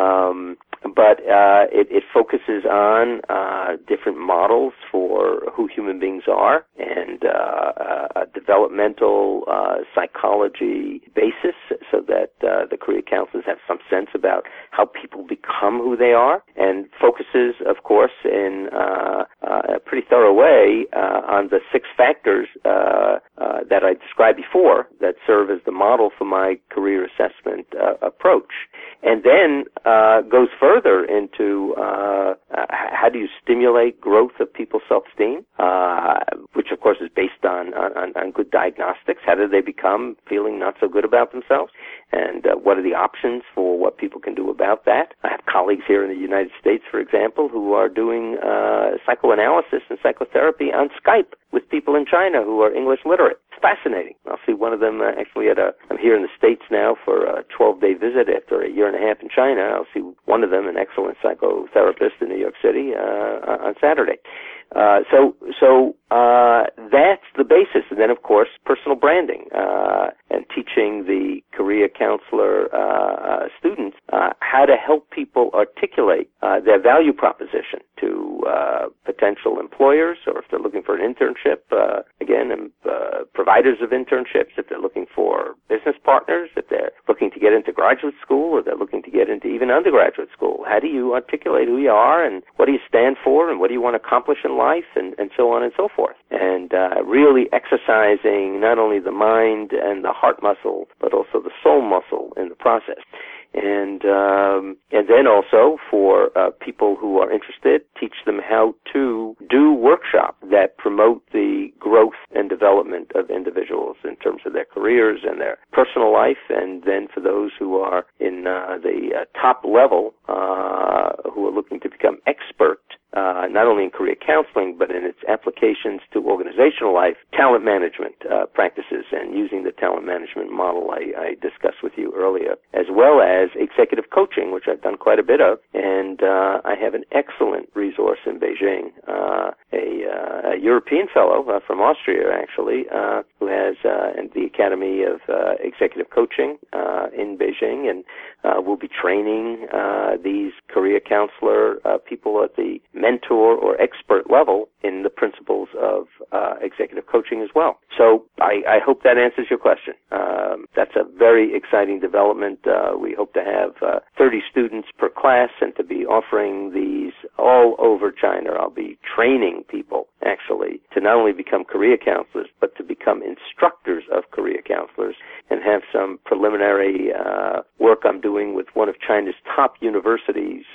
But it focuses on different models for who human beings are and a developmental psychology basis so that the career counselors have some sense about how people become who they are, and focuses, of course, in a pretty thorough way on the 6 factors that I described before that serve as the model for my career assessment approach. And then goes further into how do you stimulate growth of people's self-esteem, which of course is based on good diagnostics. How do they become feeling not so good about themselves? And what are the options for what people can do about that? I have colleagues here in the United States, for example, who are doing psychoanalysis and psychotherapy on Skype with people in China who are English literate. It's fascinating. I'll see one of them actually I'm here in the States now for a 12-day visit after a year and a half in China. I'll see one of them, an excellent psychotherapist in New York City, on Saturday. So that's the basis. And then, of course, personal branding and teaching the career counselor students how to help people articulate their value proposition to potential employers, or if they're looking for an internship, providers of internships, if they're looking for business partners, if they're looking to get into graduate school, or they're looking to get into even undergraduate school. How do you articulate who you are, and what do you stand for, and what do you want to accomplish in life, and so on and so forth. And really exercising not only the mind and the heart muscle, but also the soul muscle in the process. And then also for people who are interested, teach them how to do workshops that promote the growth and development of individuals in terms of their careers and their personal life. And then for those who are in the top level, who are looking to become expert, not only in career counseling, but in its applications to organizational life, talent management practices, and using the talent management model I discussed with you earlier, as well as executive coaching, which I've done quite a bit of. And I have an excellent resource in Beijing, a European fellow from Austria, actually, who has the Academy of Executive Coaching in Beijing, and will be training these career counselor people at the mentor or expert level in the principles of executive coaching as well. So I hope that answers your question. That's a very exciting development. We hope to have 30 students per class and to be offering these all over China. I'll be training people, actually, to not only become career counselors, but to become instructors of career counselors, and have some preliminary work I'm doing with one of China's top universities.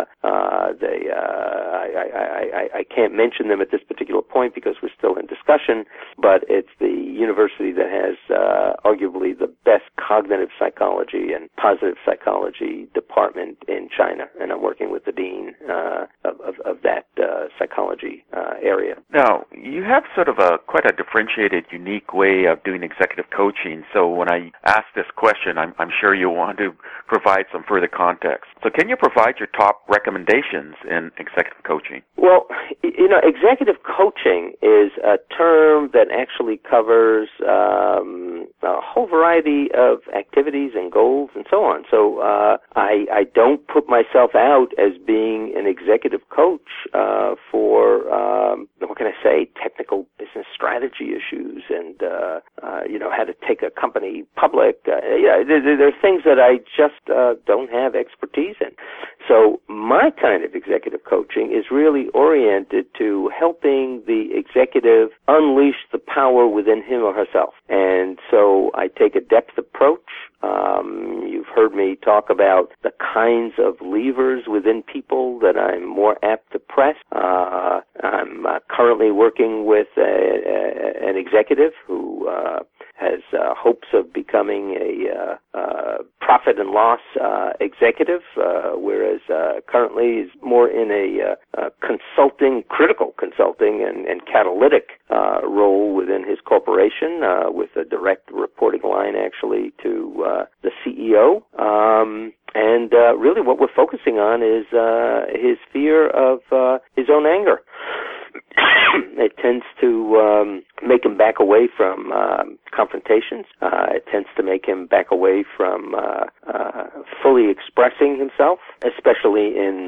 I can't mention them at this particular point because we're still in discussion, but it's the university that has arguably the best cognitive psychology and positive psychology department in China, and I'm working with the dean of that psychology area. Now, you have sort of quite a differentiated, unique way of doing executive coaching, so when I ask this question, I'm sure you want to provide some further context. So can you provide your top recommendations in executive coaching? Well, executive coaching is a term that actually covers a whole variety of activities and goals and so on. So I don't put myself out as being an executive coach for, what can I say, technical business strategy issues and, how to take a company public. There are things that I just don't have expertise in. So my kind of executive coaching is really oriented to helping the executive unleash the power within him or herself. And so I take a depth approach. You've heard me talk about the kinds of levers within people that I'm more apt to press. I'm currently working with an executive who has hopes of becoming a profit and loss executive, whereas currently is more in a critical consulting and catalytic role within his corporation, with a direct reporting line actually to the CEO. And really what we're focusing on is his fear of his own anger. It tends to make him back away from confrontations. It tends to make him back away from fully expressing himself, especially in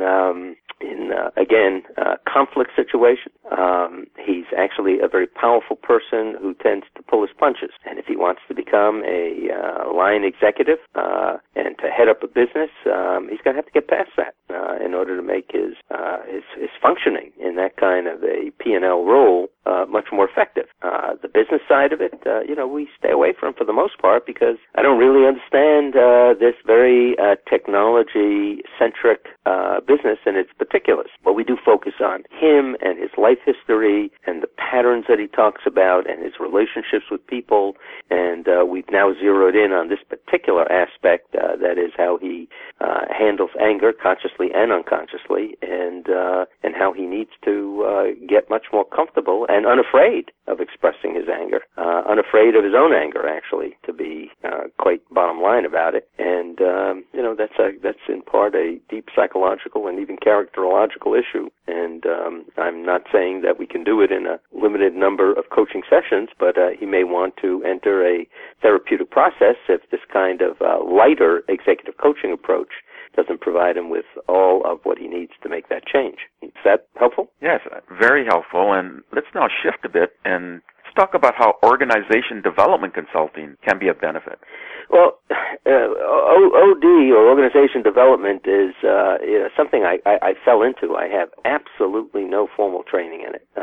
conflict situations. He's actually a very powerful person who tends to pull his punches. And if he wants to become a line executive and to head up a business, he's going to have to get past that in order to make his functioning in that kind of a P&L role much more effective. The business side of it, we stay away from for the most part because I don't really understand this very technology-centric business and its particulars. But we do focus on him and his life history and the patterns that he talks about and his relationships with people. And we've now zeroed in on this particular aspect, that is how he handles anger consciously and unconsciously, and how he needs to get much more comfortable and unafraid of expressing his anger, unafraid of his own anger, actually, to be quite bottom line about it. And that's in part a deep psychological and even characterological issue. And I'm not saying that we can do it in a limited number of coaching sessions, but he may want to enter a therapeutic process if this kind of lighter executive coaching approach doesn't provide him with all of what he needs to make that change. Is that helpful? Yes, very helpful. And let's now shift a bit and talk about how organization development consulting can be a benefit. Well, OD, or organization development, is something I fell into. I have absolutely no formal training in it.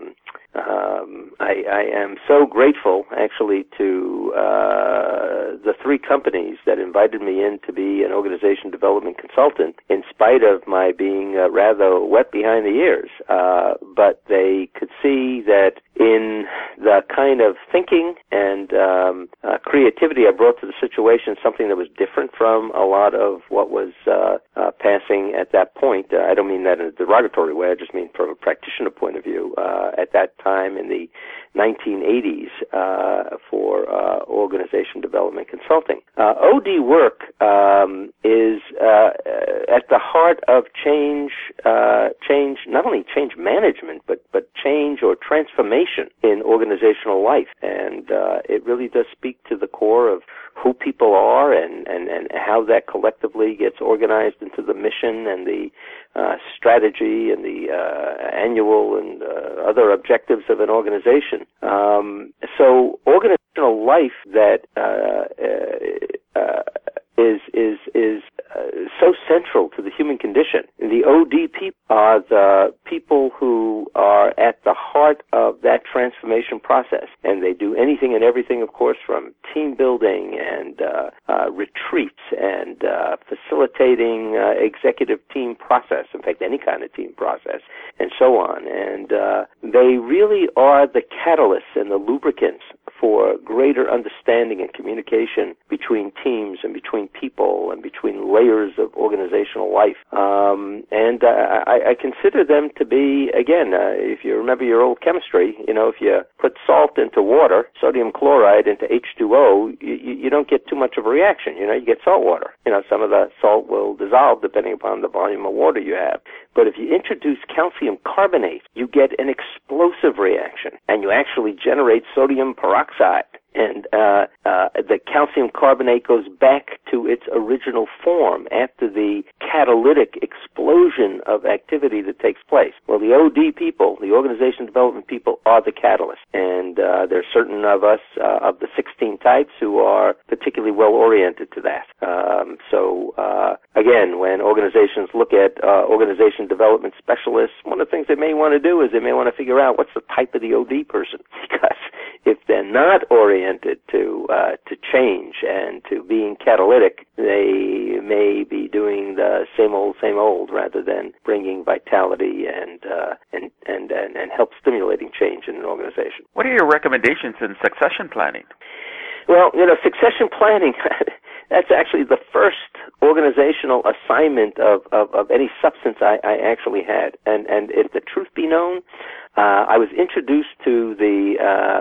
I am so grateful, actually, to the three companies that invited me in to be an organization development consultant, in spite of my being rather wet behind the ears. But they could see that in the kind of thinking and creativity I brought to the situation, something that was different from a lot of what was passing at that point. I don't mean that in a derogatory way. I just mean from a practitioner point of view. At that time in the 1980s for organization development consulting. OD work is at the heart of change, not only change management, but change or transformation in organizational life. And it really does speak to the core of who people are and how that collectively gets organized into the mission and the strategy and the annual and other objectives of an organization. So organizational life that is so central to the human condition. The OD people are the people who are at the heart of that transformation process, and they do anything and everything, of course, from team building and retreats and facilitating executive team process, in fact, any kind of team process, and so on. And they really are the catalysts and the lubricants for greater understanding and communication between teams and between people and between layers of organizational life. And I consider them to be, again, if you remember your old chemistry, if you put salt into water, sodium chloride into H2O, you don't get too much of a reaction. You get salt water. Some of the salt will dissolve depending upon the volume of water you have. But if you introduce calcium carbonate, you get an explosive reaction, and you actually generate sodium peroxide. And the calcium carbonate goes back to its original form after the catalytic explosion of activity that takes place. Well, the OD people, the organization development people, are the catalyst. And there are certain of us, of the 16 types, who are particularly well-oriented to that. Again, when organizations look at organization development specialists, one of the things they may want to do is they may want to figure out what's the type of the OD person. Because if they're not oriented to change and to being catalytic, they may be doing the same old rather than bringing vitality and help stimulating change in an organization. What are your recommendations in succession planning? Well, succession planning, that's actually the first organizational assignment of any substance I actually had. And if the truth be known, I was introduced to the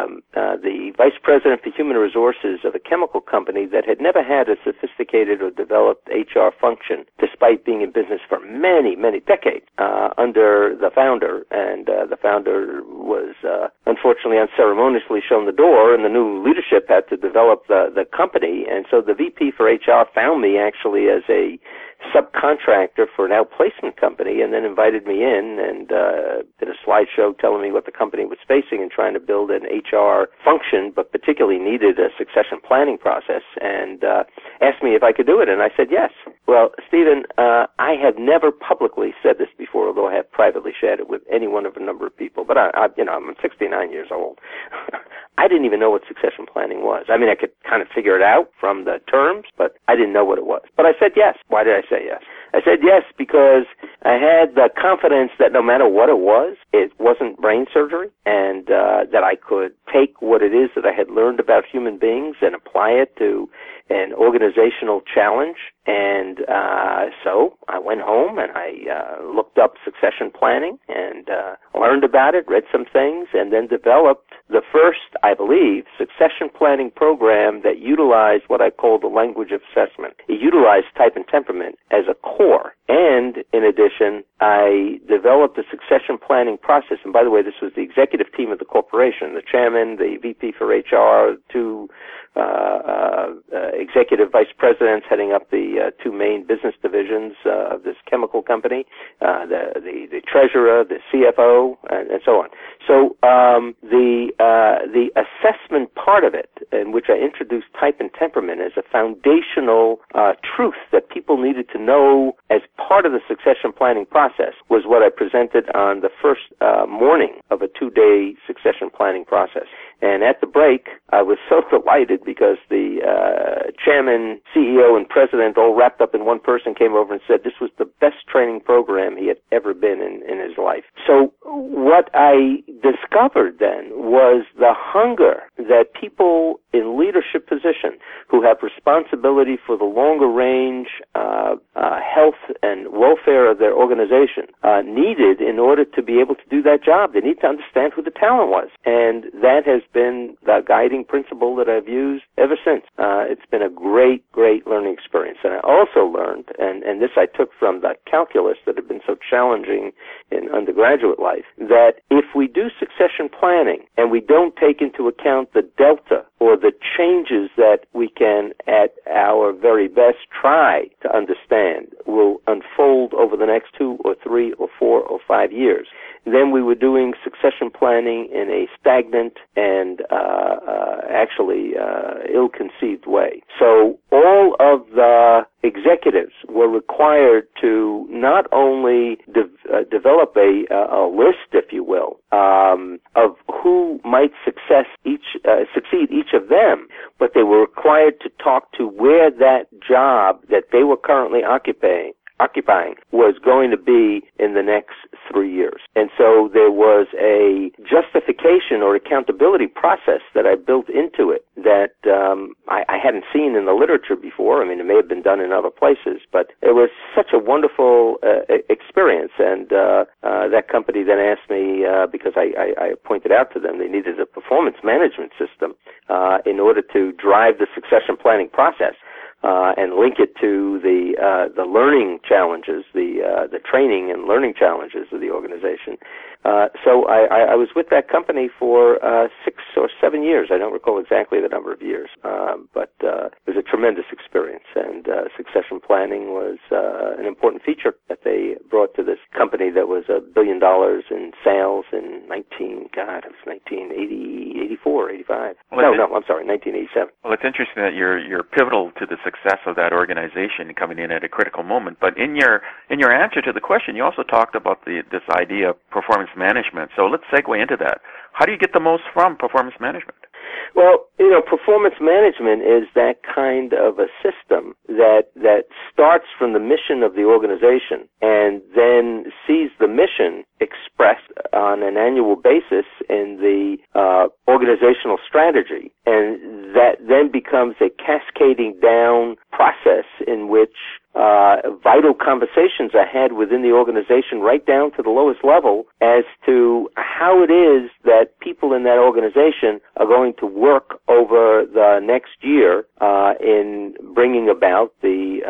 vice president for human resources of a chemical company that had never had a sophisticated or developed HR function, despite being in business for many, many decades, under the founder. And the founder was unfortunately unceremoniously shown the door, and the new leadership had to develop the company. And so the VP for HR found me actually as a subcontractor for an outplacement company, and then invited me in and did a slideshow telling me what the company was facing and trying to build an HR function, but particularly needed a succession planning process, and asked me if I could do it, and I said yes. Well, Stephen, I have never publicly said this before, although I have privately shared it with any one of a number of people, but I'm 69 years old. I didn't even know what succession planning was. I mean, I could kind of figure it out from the terms, but I didn't know what it was. But I said yes. Why did I say yes? I said yes because I had the confidence that no matter what it wasn't brain surgery, and that I could take what it is that I had learned about human beings and apply it to an organizational challenge. And so I went home and I looked up succession planning and learned about it, read some things, and then developed the first, I believe, succession planning program that utilized what I call the language of assessment. It utilized type and temperament as a core. And in addition, I developed a succession planning process. And by the way, this was the executive team of the corporation, the chairman, the VP for HR, two executive vice presidents heading up the two main business divisions of this chemical company, the treasurer, the CFO, and so on. So the assessment part of it, in which I introduced type and temperament as a foundational truth that people needed to know as part of the succession planning process, was what I presented on the first morning of a 2-day succession planning process. And at the break, I was so delighted because the chairman, CEO, and president, all wrapped up in one person, came over and said this was the best training program he had ever been in his life. So what I discovered then was the hunger that people in leadership positions who have responsibility for the longer range health and welfare of their organization needed in order to be able to do that job. They need to understand who the talent was. And that has been the guiding principle that I've used ever since. It's been a great, great learning experience. And I also learned, and this I took from the calculus that had been so challenging in undergraduate life, that if we do succession planning and we don't take into account the delta or the changes that we can, at our very best, try to understand will unfold over the next 2 or 3 or 4 or 5 years, then we were doing succession planning in a stagnant and actually ill-conceived way. So all of the executives were required to not only develop a list, if you will, of who might succeed each of them, but they were required to talk to where that job that they were currently occupying was going to be in the next 3 years. And so there was a justification or accountability process that I built into it that I hadn't seen in the literature before. I mean, it may have been done in other places, but it was such a wonderful experience. And that company then asked me, because I pointed out to them they needed a performance management system in order to drive the succession planning process. And link it to the learning challenges, the training and learning challenges of the organization. So I was with that company for 6 or 7 years. I don't recall exactly the number of years, but it was a tremendous experience. And succession planning was an important feature that they brought to this company that was $1 billion in sales in 1984, 85. Well, I'm sorry, 1987. Well, it's interesting that you're pivotal to the success of that organization coming in at a critical moment. But in your answer to the question, you also talked about this idea of performance management. So let's segue into that. How do you get the most from performance management? Well, performance management is that kind of a system that starts from the mission of the organization and then sees the mission expressed on an annual basis in the organizational strategy, and that then becomes a cascading down process in which vital conversations are had within the organization right down to the lowest level as to how it is that people in that organization are going to work over the next year in bringing about the,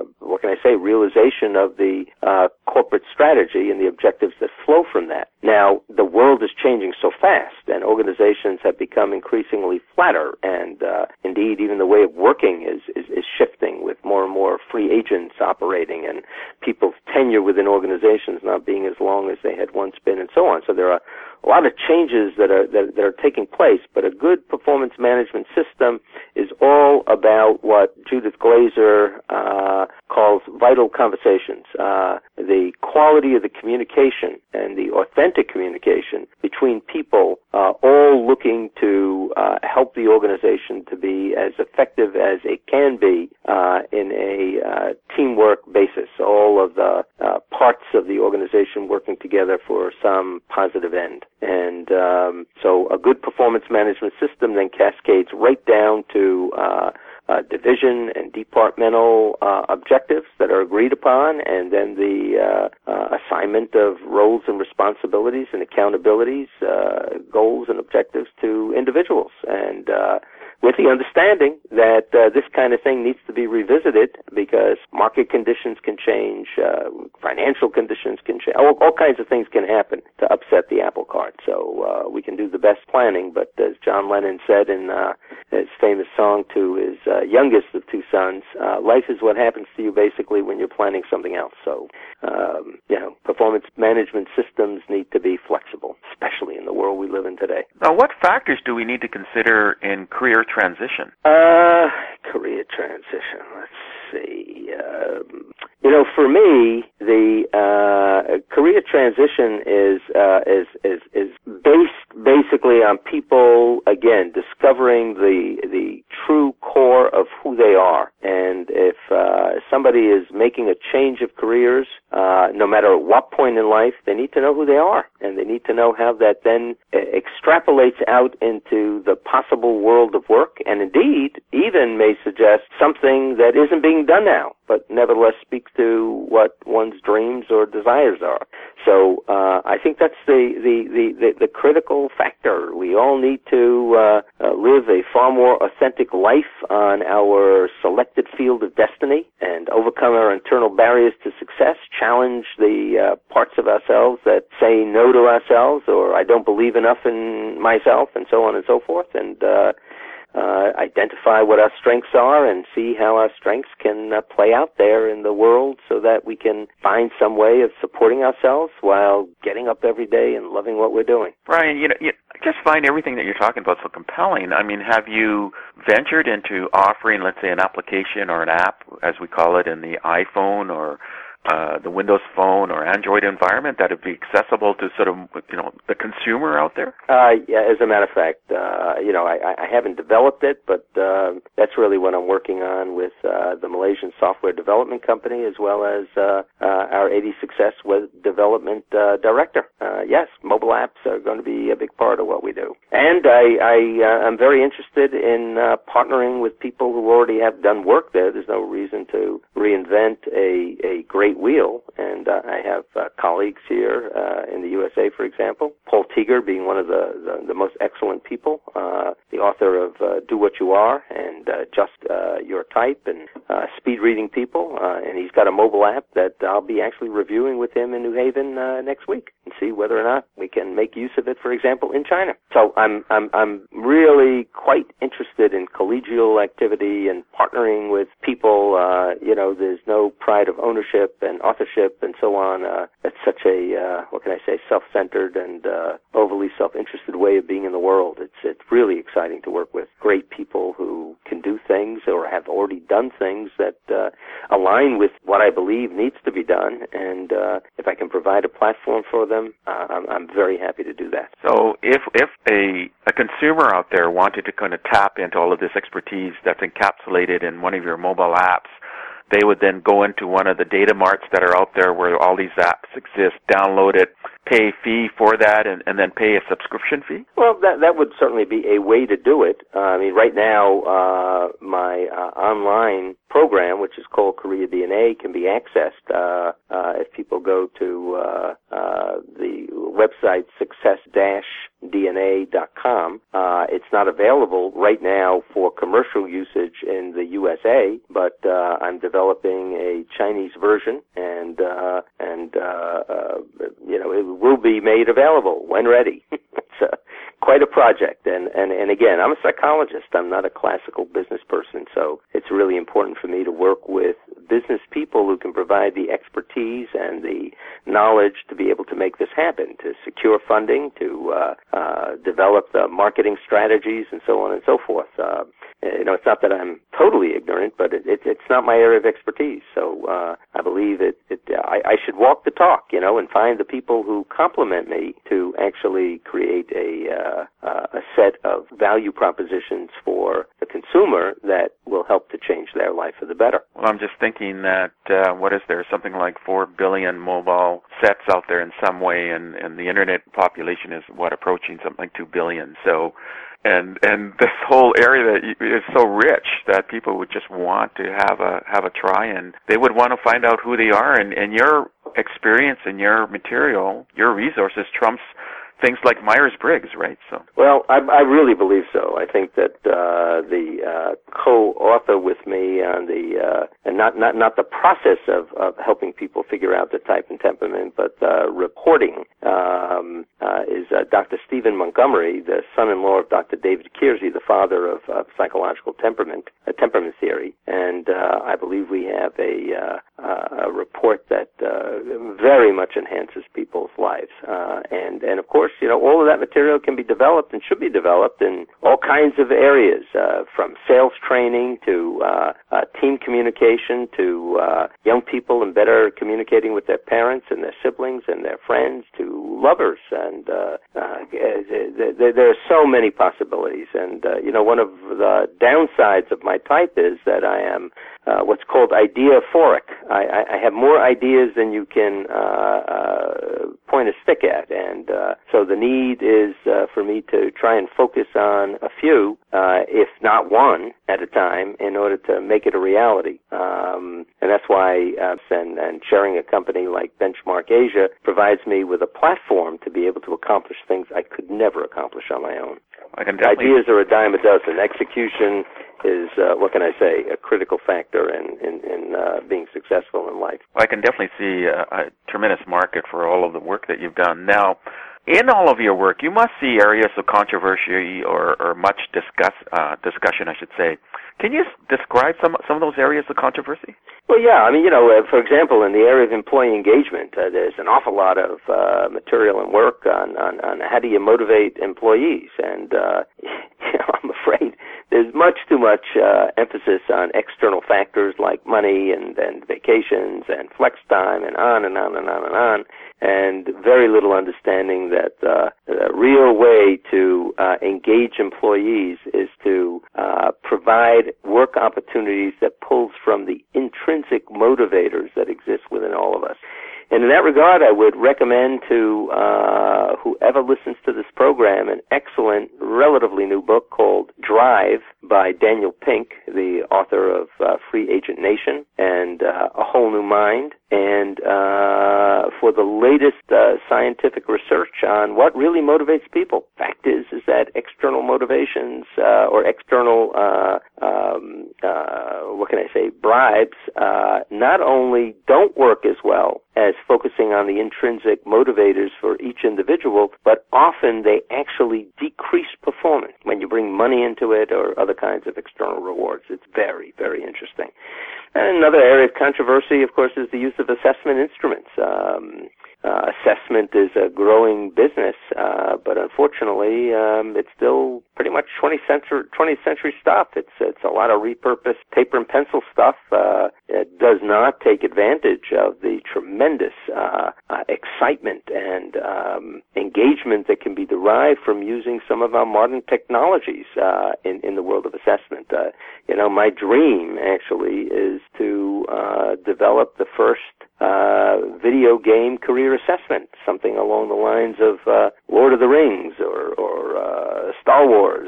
realization of the corporate strategy and the objectives that flow from that. Now, the world is changing so fast, and organizations have become increasingly flatter, and indeed, even the way of working is shifting with more and more free agents operating and people's tenure within organizations not being as long as they had once been, and so on. So there are a lot of changes that are taking place, but a good performance management system is all about what Judith Glaser calls vital conversations, the quality of the communication and the authentic communication between people all looking to help the organization to be as effective as it can be in a teamwork basis, all of the parts of the organization working together for some positive end. And so a good performance management system then cascades right down to division and departmental objectives that are agreed upon, and then the assignment of roles and responsibilities and accountabilities, goals and objectives to individuals. And with the understanding that this kind of thing needs to be revisited because market conditions can change, financial conditions can change, all kinds of things can happen to upset the apple cart. So we can do the best planning, but as John Lennon said in his famous song to his youngest of two sons, life is what happens to you basically when you're planning something else. So, performance management systems need to be flexible, especially in the world we live in today. Now, what factors do we need to consider in career transition? Career transition. Let's see. For me, the career transition is based basically on people again discovering the true core of who they are. And if somebody is making a change of careers, no matter at what point in life, they need to know who they are, and they need to know how that then extrapolates out into the possible world of work, and indeed even may suggest something that isn't being done now, but nevertheless speaks to what one's dreams or desires are. So I think that's the critical factor. We all need to live a far more authentic life on our selected field of destiny and overcome our internal barriers to success, challenge the parts of ourselves that say no to ourselves or I don't believe enough in myself, and so on and so forth, and identify what our strengths are and see how our strengths can play out there in the world so that we can find some way of supporting ourselves while getting up every day and loving what we're doing. Brian, I just find everything that you're talking about so compelling. I mean, have you ventured into offering, let's say, an application or an app, as we call it, in the iPhone or the Windows Phone or Android environment that would be accessible to sort of, the consumer out there? Yeah, as a matter of fact, I haven't developed it, but that's really what I'm working on with the Malaysian Software Development Company as well as our 80 Success Web Development Director. Yes, mobile apps are going to be a big part of what we do. And I'm very interested in partnering with people who already have done work there. There's no reason to reinvent a great wheel, and I have colleagues here in the USA, for example, Paul Teager being one of the most excellent people, the author of Do What You Are and Just Your Type and Speed Reading People, and he's got a mobile app that I'll be actually reviewing with him in New Haven next week and see whether or not we can make use of it, for example, in China. So I'm really quite interested in collegial activity and partnering with people. There's no pride of ownership and authorship and so on. It's such a, self-centered and overly self-interested way of being in the world. It's really exciting to work with great people who can do things or have already done things that align with what I believe needs to be done. And if I can provide a platform for them, I'm very happy to do that. So if a consumer out there wanted to kind of tap into all of this expertise that's encapsulated in one of your mobile apps, they would then go into one of the data marts that are out there where all these apps exist, download it, pay a fee for that, and then pay a subscription fee? Well, that would certainly be a way to do it. I mean, right now, my online program, which is called Korea DNA, can be accessed if people go to the website success-dna.com. It's not available right now for commercial usage in the USA, but I'm developing a Chinese version, and it will be made available when ready. It's quite a project, and again, I'm a psychologist. I'm not a classical business person, so it's really important for me to work with business people who can provide the expertise and the knowledge to be able to make this happen, to secure funding, to develop the marketing strategies, and so on and so forth. It's not that I'm totally ignorant, but it's not my area of expertise. So I believe I should walk the talk, and find the people who complement me to actually create a set of value propositions for the consumer that will help to change their life for the better. Well, I'm just thinking that, something like 4 billion mobile sets out there in some way, and the Internet population is, approaching something like 2 billion. So, and this whole area is so rich that people would just want to have a try, and they would want to find out who they are, and your experience and your material, your resources trumps things like Myers-Briggs, right? So. Well, I really believe so. I think that the co-author with me on the and not the process of helping people figure out the type and temperament, but reporting is Dr. Stephen Montgomery, the son-in-law of Dr. David Kiersey, the father of psychological temperament theory, and I believe we have a report that very much enhances people's lives, and of course, all of that material can be developed and should be developed in all kinds of areas, from sales training to team communication to young people and better communicating with their parents and their siblings and their friends to lovers. And there are so many possibilities. And, one of the downsides of my type is that I am what's called idea-phoric. I have more ideas than you can point a stick at, and so the need is for me to try and focus on a few, if not one, at a time, in order to make it a reality. And that's why and sharing a company like Benchmark Asia provides me with a platform to be able to accomplish things I could never accomplish on my own. Ideas are a dime a dozen. Execution is, a critical factor in being successful in life. Well, I can definitely see a tremendous market for all of the work that you've done. Now, in all of your work, you must see areas of controversy or much discussion, I should say. Can you describe some of those areas of controversy? Well, yeah. I mean, for example, in the area of employee engagement, there's an awful lot of material and work on how do you motivate employees, and I'm afraid there's much too much emphasis on external factors like money and vacations and flex time and on and on and on and on, and very little understanding that the real way to engage employees is to provide work opportunities that pulls from the intrinsic motivators that exist within all of us. And in that regard, I would recommend to whoever listens to this program an excellent, relatively new book called Drive by Daniel Pink, the author of Free Agent Nation and A Whole New Mind, and for the latest scientific research on what really motivates people. Fact is that external motivations or external, bribes not only don't work as well as focusing focusing on the intrinsic motivators for each individual, but often they actually decrease performance when you bring money into it or other kinds of external rewards. It's very, very interesting. And another area of controversy, of course, is the use of assessment instruments. Assessment is a growing business, but unfortunately, it's still pretty much 20th century stuff. It's a lot of repurposed paper and pencil stuff. It does not take advantage of the tremendous excitement and engagement that can be derived from using some of our modern technologies in the world of assessment. My dream actually is to develop the first video game career assessment, something along the lines of Lord of the Rings or Star Wars.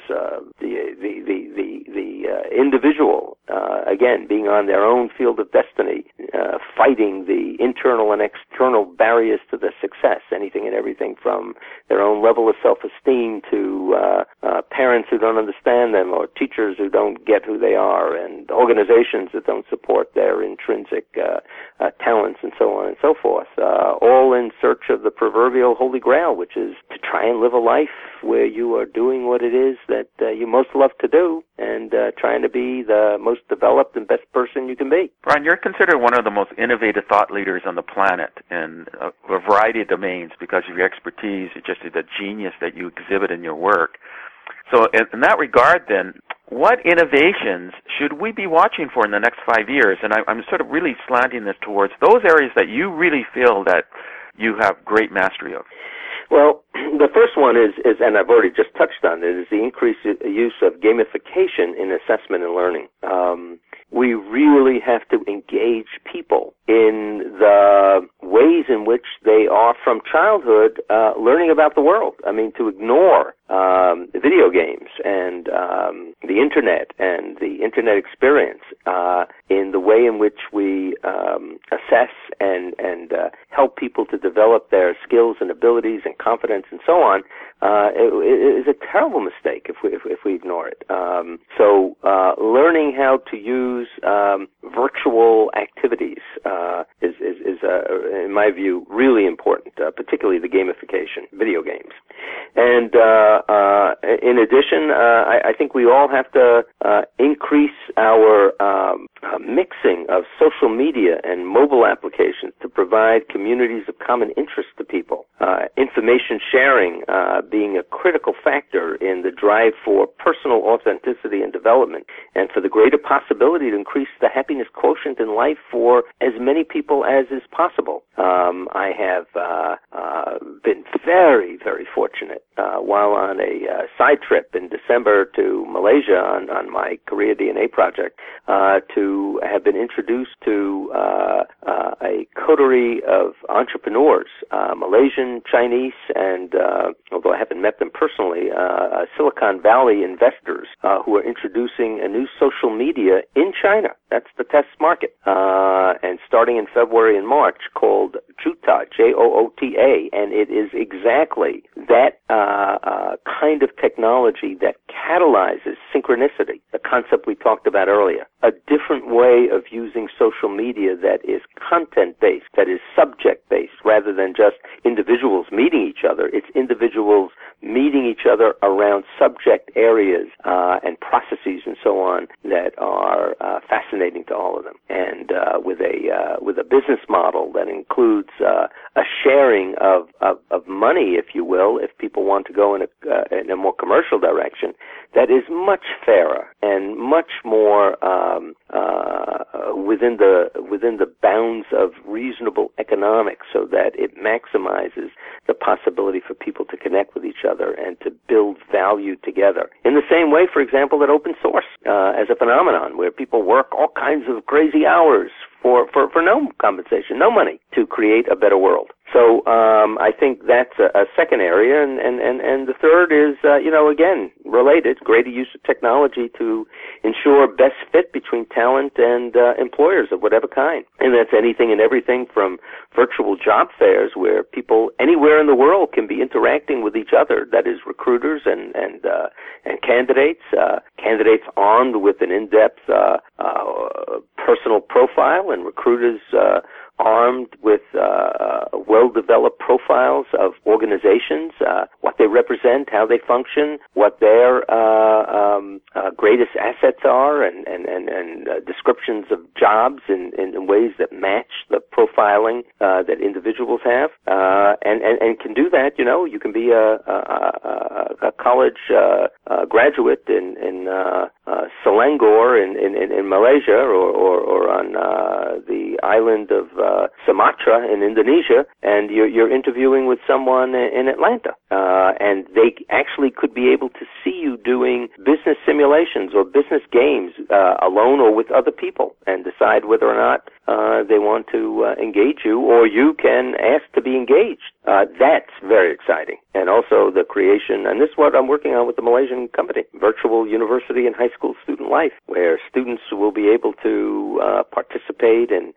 The individual, again, being on their own field of destiny, fighting the internal and external barriers to their success, anything and everything from their own level of self-esteem to parents who don't understand them or teachers who don't get who they are and organizations that don't support their intrinsic talents and so on and so forth, all in search of the proverbial holy grail, which is to try and live a life where you are doing what it is that you most love to do and trying to be the most developed and best person you can be. Brian, you're considered one of the most innovative thought leaders on the planet in a variety of domains because of your expertise, just the genius that you exhibit in your work. So in that regard, then, what innovations should we be watching for in the next 5 years? And I'm sort of really slanting this towards those areas that you really feel that you have great mastery of. Well, the first one is, and I've already just touched on it, is the increased use of gamification in assessment and learning. We really have to engage people in the ways in which they are from childhood learning about the world. I mean, to ignore video games and the internet and the internet experience in the way in which we assess and help people to develop their skills and abilities and confidence and so on it is a terrible mistake if we ignore it. So learning how to use virtual activities is in my view, really important, particularly the gamification, video games. And in addition, I think we all have to increase our mixing of social media and mobile applications to provide communities of common interest to people. Information sharing being a critical factor in the drive for personal authenticity and development, and for the greater possibility to increase the happiness quotient in life for as many people as is possible. I have been very, very fortunate while on a side trip in December to Malaysia on my Korea DNA project to have been introduced to a coterie of entrepreneurs, Malaysian, Chinese, and although I haven't met them personally, Silicon Valley investors who are introducing a new social media in China. That's the test market. And starting in February and March, called Joota, Joota, and it is exactly that kind of technology that catalyzes synchronicity, the concept we talked about earlier. A different way of using social media that is content-based, that is subject-based, rather than just individuals meeting each other. It's individuals meeting each other around subject areas and processes and so on that are fascinating to all of them. And with a business model that includes a sharing of money, if you will, if people want to go in a more commercial direction, that is much fairer and much more within the bounds of reasonable economics, so that it maximizes the possibility for people to connect with each other and to build value together. In the same way, for example, that open source as a phenomenon where people work all kinds of crazy hours for no compensation, no money, to create a better world. So I think that's a second area, and the third is, again, related, greater use of technology to ensure best fit between talent and employers of whatever kind. And that's anything and everything from virtual job fairs where people anywhere in the world can be interacting with each other, that is recruiters and candidates, candidates armed with an in-depth personal profile, and recruiters armed with well-developed profiles of organizations, what they represent, how they function, what their greatest assets are, and descriptions of jobs in ways that match the profiling that individuals have, and can do that. You can be a college graduate in Selangor in Malaysia, or on the island of Sumatra in Indonesia, and you're interviewing with someone in Atlanta, and they actually could be able to see you doing business simulations or business games alone or with other people, and decide whether or not they want to engage you, or you can ask to be engaged. That's very exciting. And also the creation, and this is what I'm working on with the Malaysian company, virtual university and high school student life, where students will be able to participate in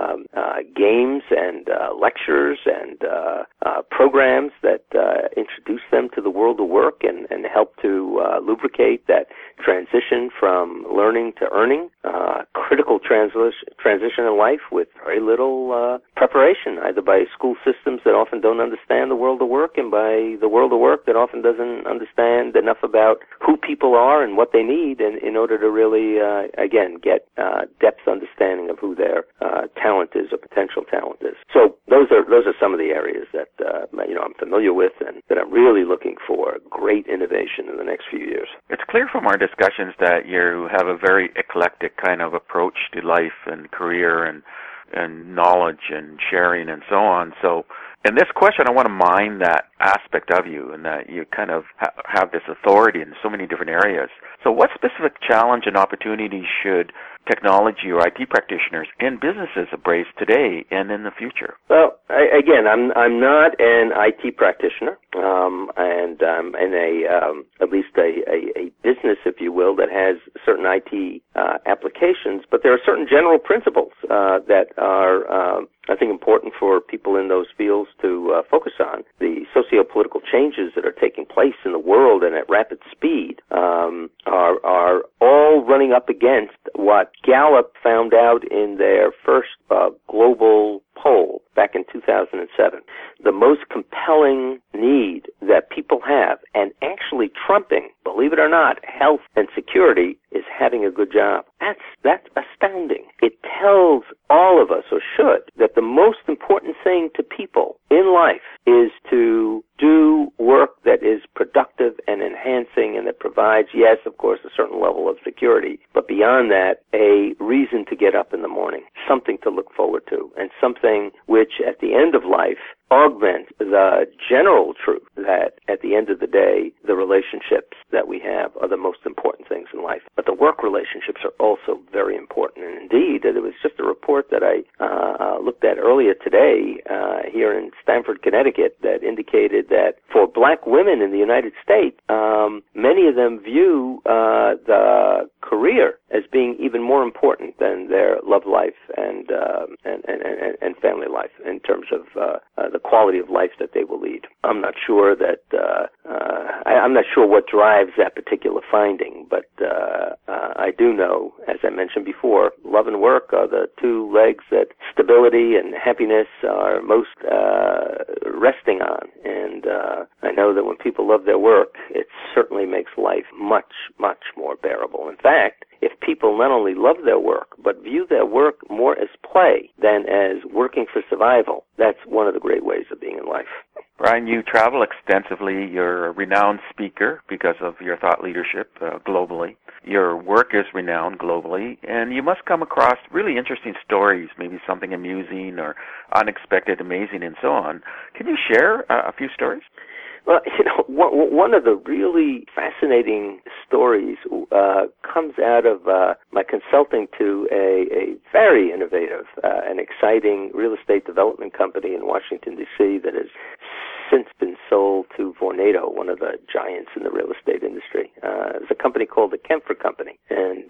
games and lectures and programs that introduce them to the world of work and help to lubricate that transition from learning to earning, critical transition in life with very little preparation, either by school systems that often don't understand the world of work, and by the world of work that often doesn't understand enough about who people are and what they need in order to really, again, get depth understanding of who their talent is or potential talent is. So those are some of the areas that I'm familiar with, and that I'm really looking for great innovation in the next few years. It's clear from our discussions that you have a very eclectic kind of approach to life and career and knowledge and sharing and so on. So in this question, I want to mine that aspect of you, and that you kind of have this authority in so many different areas. So what specific challenge and opportunities should technology or IT practitioners and businesses embrace today and in the future? Well, again, I'm not an IT practitioner, and I'm in at least a business, if you will, that has certain IT applications. But there are certain general principles that are, I think, important for people in those fields to focus on. The socio-political changes that are taking place in the world and at rapid speed are all running up against what Gallup found out in their first global poll back in 2007. The most compelling need that people have, and actually trumping, believe it or not, health and security, is having a good job. That's astounding. It tells all of us, or should, that the most important thing to people in life is to do work that is productive and enhancing, and that provides, yes, of course, a certain level of security, but beyond that, a reason to get up in the morning, something to look forward to, and something which, at the end of life, augment the general truth that at the end of the day, the relationships that we have are the most important things in life. But the work relationships are also very important. And indeed, there was just a report that I looked at earlier today here in Stamford, Connecticut, that indicated that for black women in the United States, many of them view the career as being even more important than their love life and family life in terms of the quality of life that they will lead. I'm not sure that I'm not sure what drives that particular finding, but I do know, as I mentioned before, love and work are the two legs that stability and happiness are most resting on. And I know that when people love their work, it certainly makes life much, much more bearable. In fact, if people not only love their work, but view their work more as play than as working for survival, that's one of the great ways of being in life. Brian, you travel extensively. You're a renowned speaker because of your thought leadership globally. Your work is renowned globally, and you must come across really interesting stories, maybe something amusing or unexpected, amazing, and so on. Can you share a few stories? Well, one of the really fascinating stories comes out of my consulting to a very innovative and exciting real estate development company in Washington, D.C. that has since been sold to Vornado, one of the giants in the real estate industry. It was a company called the Kempfer Company. And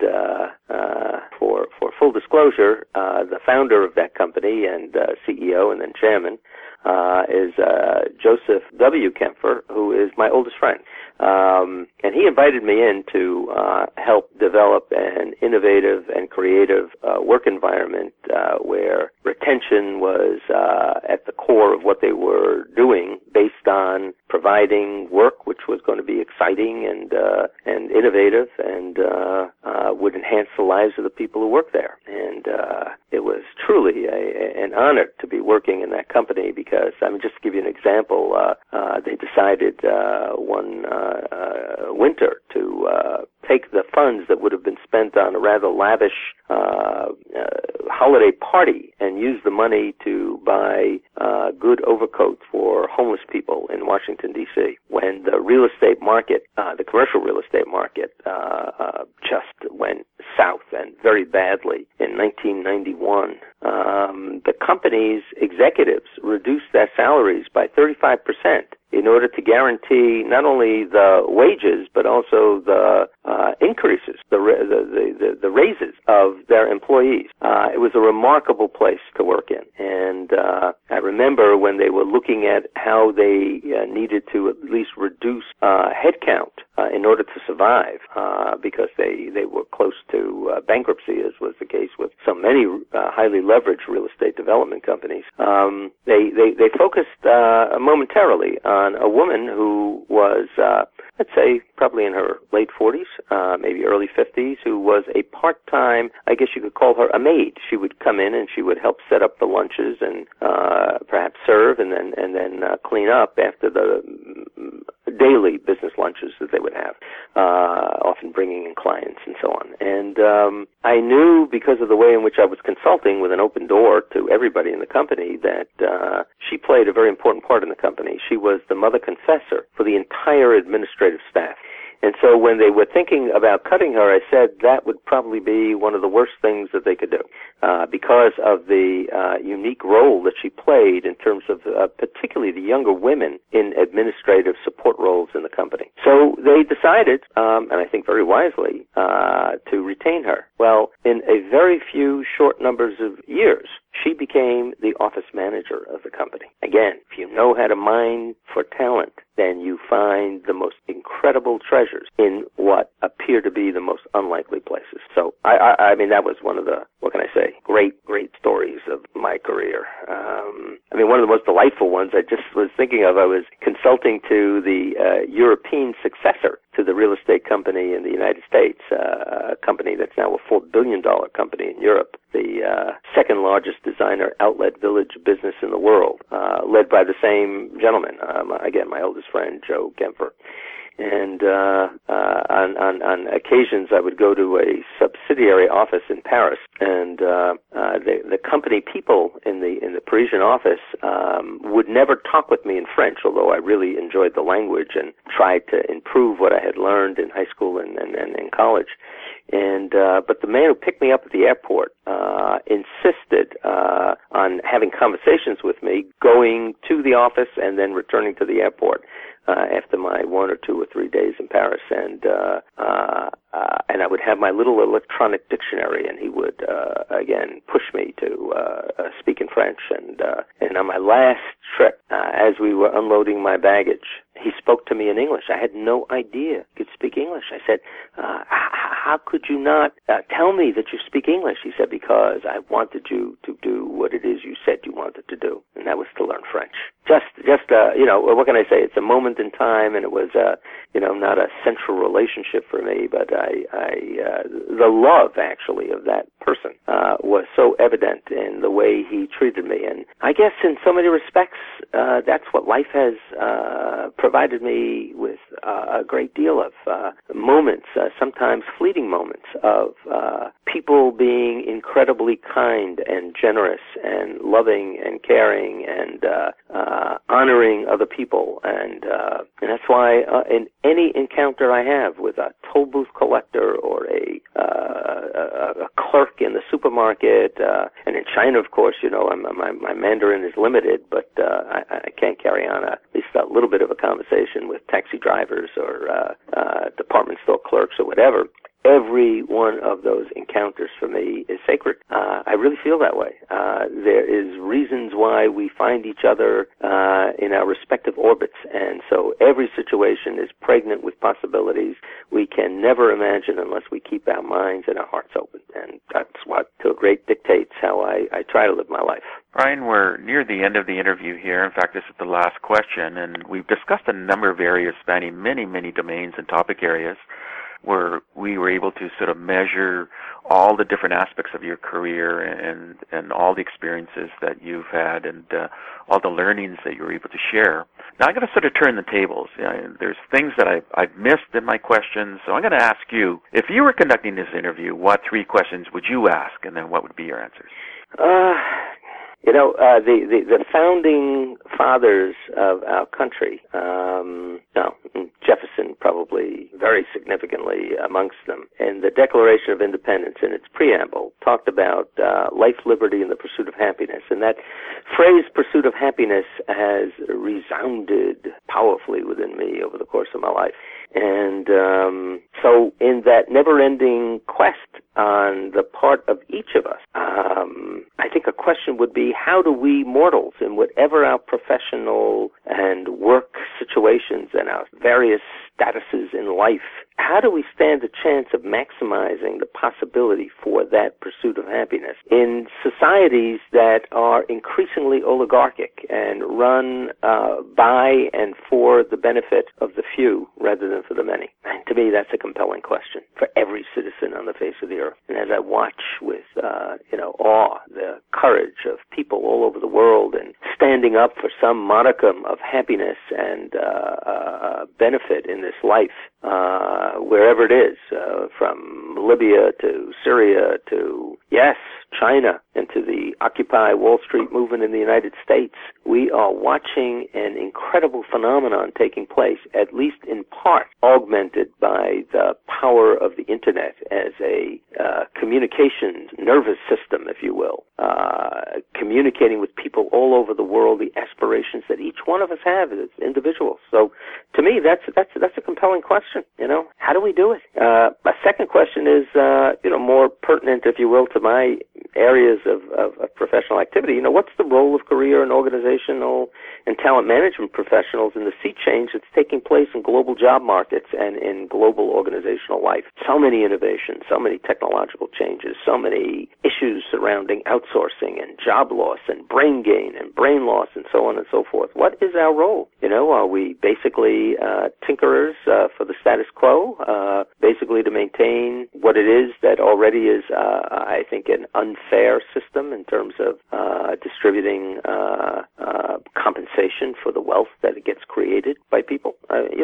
for full disclosure, the founder of that company and CEO and then chairman is Joseph W. Kempfer, who is my oldest friend. And he invited me in to help develop an innovative and creative work environment where retention was at the core of what they were doing, based on providing work which was going to be exciting and innovative and would enhance the lives of the people who work there. And it was truly an honor to be working in that company because, I mean, just to give you an example, they decided one winter to take the funds that would have been spent on a rather lavish holiday party and use the money to buy good overcoats for homeless people in Washington, D.C. when the real estate market, the commercial real estate market, just went south and very badly in 1991. The company's executives reduced their salaries by 35% in order to guarantee not only the wages but also the increases, the raises of their employees. It was a remarkable place to work in, and I remember when they were looking at how they needed to at least reduce headcount in order to survive, because they were close to bankruptcy, as was the case with so many highly leveraged real estate development companies. They focused momentarily on a woman who was, let's say, probably in her late 40s, maybe early 50s, who was a part-time, I guess you could call her a maid. She would come in and she would help set up the lunches and perhaps serve and then clean up after the daily business lunches that they would have, often bringing in clients and so on. And I knew, because of the way in which I was consulting with an open door to everybody in the company, that she played a very important part in the company. She was the mother confessor for the entire administrative staff. And so when they were thinking about cutting her, I said that would probably be one of the worst things that they could do, because of the unique role that she played in terms of particularly the younger women in administrative support roles in the company. So they decided, and I think very wisely, to retain her. Well, in a very few short numbers of years, she became the office manager of the company. Again, if you know how to mine for talent, then you find the most incredible treasures in what appear to be the most unlikely places. So, I mean, that was one of the, what can I say, great stories of my career. I mean, one of the most delightful ones I just was thinking of, I was consulting to the European successor to the real estate company in the United States, a company that's now a $4 billion company in Europe, the second largest designer outlet village business in the world, led by the same gentleman, again, my oldest friend, Joe Kempfer. And on occasions, I would go to a subsidiary office in Paris, and the company people in the Parisian office would never talk with me in French, although I really enjoyed the language and tried to improve what I had learned in high school and in college. And but the man who picked me up at the airport insisted on having conversations with me, going to the office and then returning to the airport after my 1 or 2 or 3 days in Paris, and I would have my little electronic dictionary, and he would again push me to speak in French. And on my last trip, as we were unloading my baggage, he spoke to me in English. I had no idea he could speak English. I said, how could you not tell me that you speak English? He said, because I wanted you to do what it is you said you wanted to do, and that was to learn French. Just you know, what can I say? It's a moment in time, and it was, you know, not a central relationship for me, but the love, actually, of that person was so evident in the way he treated me. And I guess in so many respects, that's what life has provided me with a great deal of moments, sometimes fleeting moments, of people being incredibly kind and generous and loving and caring and honoring other people. And that's why in any encounter I have with a toll booth collector or a clerk in the supermarket, and in China, of course, you know, my Mandarin is limited, but I can't carry on at least a little bit of a conversation with taxi drivers or department store clerks or whatever. every one of those encounters for me is sacred. I really feel that way. There is reasons why we find each other in our respective orbits, and so every situation is pregnant with possibilities we can never imagine unless we keep our minds and our hearts open. And that's what, to a great, dictates how I try to live my life. Brian, we're near the end of the interview here. In fact, this is the last question, and we've discussed a number of areas spanning many, many domains and topic areas where we were able to sort of measure all the different aspects of your career and all the experiences that you've had and all the learnings that you were able to share. Now I'm going to sort of turn the tables. There's things that I've missed in my questions, so I'm going to ask you, if you were conducting this interview, what 3 questions would you ask, and then what would be your answers? The founding fathers of our country, Jefferson probably very significantly amongst them, and the Declaration of Independence in its preamble talked about life, liberty, and the pursuit of happiness. And that phrase, pursuit of happiness, has resounded powerfully within me over the course of my life. And so in that never-ending quest on the part of each of us, I think a question would be, how do we mortals, in whatever our professional and work situations and our various statuses in life, how do we stand a chance of maximizing the possibility for that pursuit of happiness in societies that are increasingly oligarchic and run by and for the benefit of the few rather than for the many? And to me, that's a compelling question for every citizen on the face of the earth. And as I watch with awe the courage of people all over the world and standing up for some modicum of happiness and benefit in this life, wherever it is, from Libya to Syria to, yes, China, and to the Occupy Wall Street movement in the United States, we are watching an incredible phenomenon taking place, at least in part augmented by the power of the Internet as a communications nervous system, if you will, communicating with people all over the world the aspirations that each one of us have as individuals. So, to me, that's a compelling question. How do we do it? A second question is, more pertinent, if you will, to my areas of professional activity. What's the role of career and organizational and talent management professionals in the sea change that's taking place in global job markets and in global organizational life? So many innovations, so many technological changes, so many issues surrounding outsourcing and job loss and brain gain and brain loss and so on and so forth. What is our role? Are we basically tinkerers for the status quo, basically to maintain what it is that already is, I think, an unfair system in terms of distributing compensation for the wealth that it gets created by people?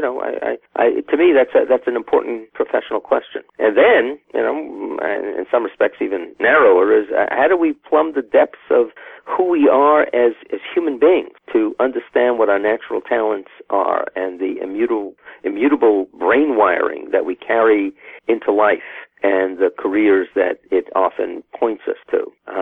To me, that's an important professional question. And then, in some respects even narrower, is how do we plumb the depths of who we are as human beings to understand what our natural talents are and the immutable brain wiring that we carry into life and the careers that it often points us to.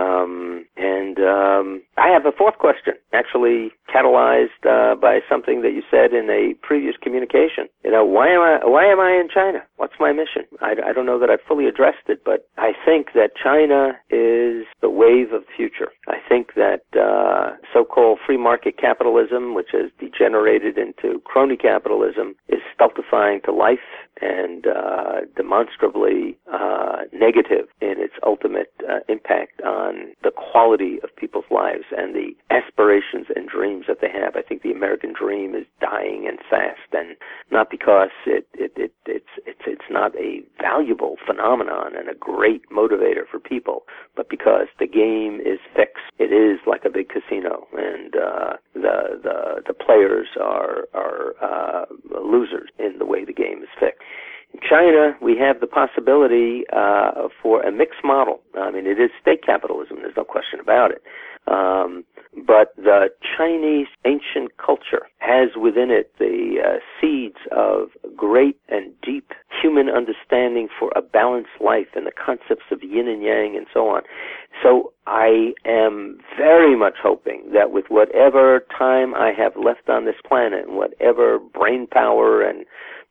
I have a fourth question, actually catalyzed by something that you said in a previous communication. Why am I in China? What's my mission? I don't know that I've fully addressed it, but I think that China is the wave of the future. I think that so-called free market capitalism, which has degenerated into crony capitalism, is stultifying to life and demonstrably negative in its ultimate impact on the quality of people's lives and the aspirations and dreams that they have. I think the American dream is dying and fast, and not because it's not a valuable phenomenon and a great motivator for people, but because the game is fixed. It is like a big casino, and the players are losers in the way the game is fixed. In China, we have the possibility for a mixed model. I mean, it is state capitalism. There's no question about it. But the Chinese ancient culture has within it the seeds of great and deep human understanding for a balanced life and the concepts of yin and yang and so on. So I am very much hoping that with whatever time I have left on this planet and whatever brain power and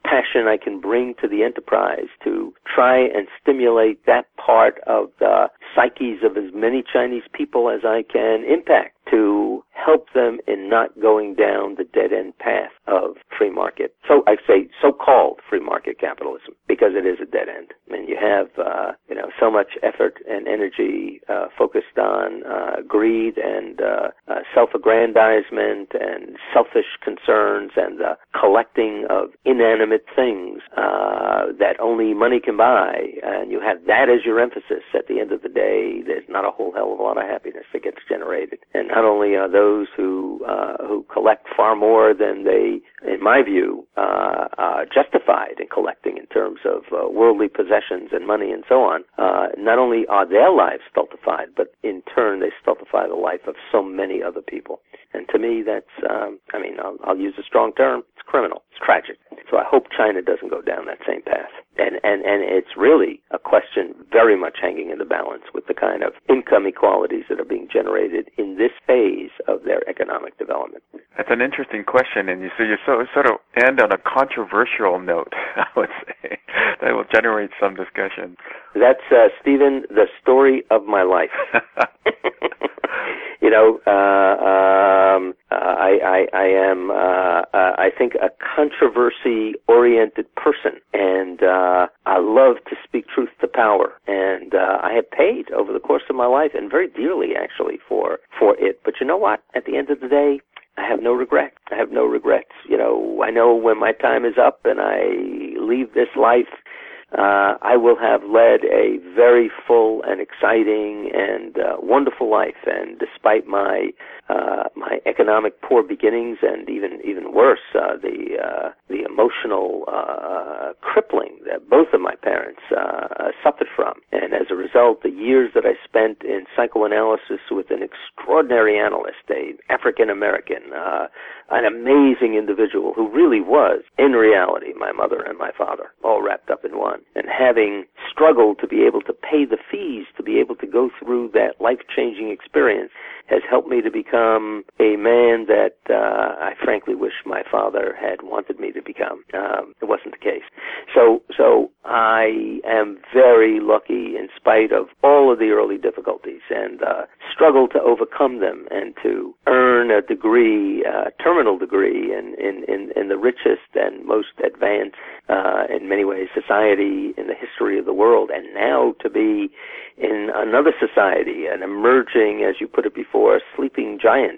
passion I can bring to the enterprise to try and stimulate that part of the psyches of as many Chinese people as I can impact, to help them in not going down the dead-end path of free market. So I say so-called free market capitalism, because it is a dead end. I mean, you have so much effort and energy focused on greed and self-aggrandizement and selfish concerns and the collecting of inanimate things that only money can buy, and you have that as your emphasis. At the end of the day, there's not a whole hell of a lot of happiness that gets generated. And not only are those who collect far more than they, in my view, are justified in collecting in terms of worldly possessions and money and so on, not only are their lives stultified, but in turn they stultify the life of so many other people. And to me, that's, I'll use a strong term, it's criminal, it's tragic. So I hope China doesn't go down that same path. And it's really a question very much hanging in the balance with the kind of income equalities that are being generated in this phase of their economic development. That's an interesting question, and you sort of end on a controversial note, I would say, that will generate some discussion. That's, Stephen, the story of my life. I think, a controversy-oriented person, and I love to speak truth to power. And I have paid over the course of my life, and very dearly, actually, for it. But you know what? At the end of the day, I have no regrets. I have no regrets. I know when my time is up and I leave this life, I will have led a very full and exciting and wonderful life. And despite my economic poor beginnings, and even worse, the emotional crippling that both of my parents suffered from, and as a result, the years that I spent in psychoanalysis with an extraordinary analyst, an African American, an amazing individual who really was, in reality, my mother and my father, all wrapped up in one. And having struggled to be able to pay the fees to be able to go through that life-changing experience has helped me to become a man that I frankly wish my father had wanted me to become. It wasn't the case. So I am very lucky, in spite of all of the early difficulties, and struggle to overcome them and to earn a degree, terminal degree in the richest and most advanced, in many ways, society in the history of the world, and now to be in another society, an emerging, as you put it before, sleeping giant.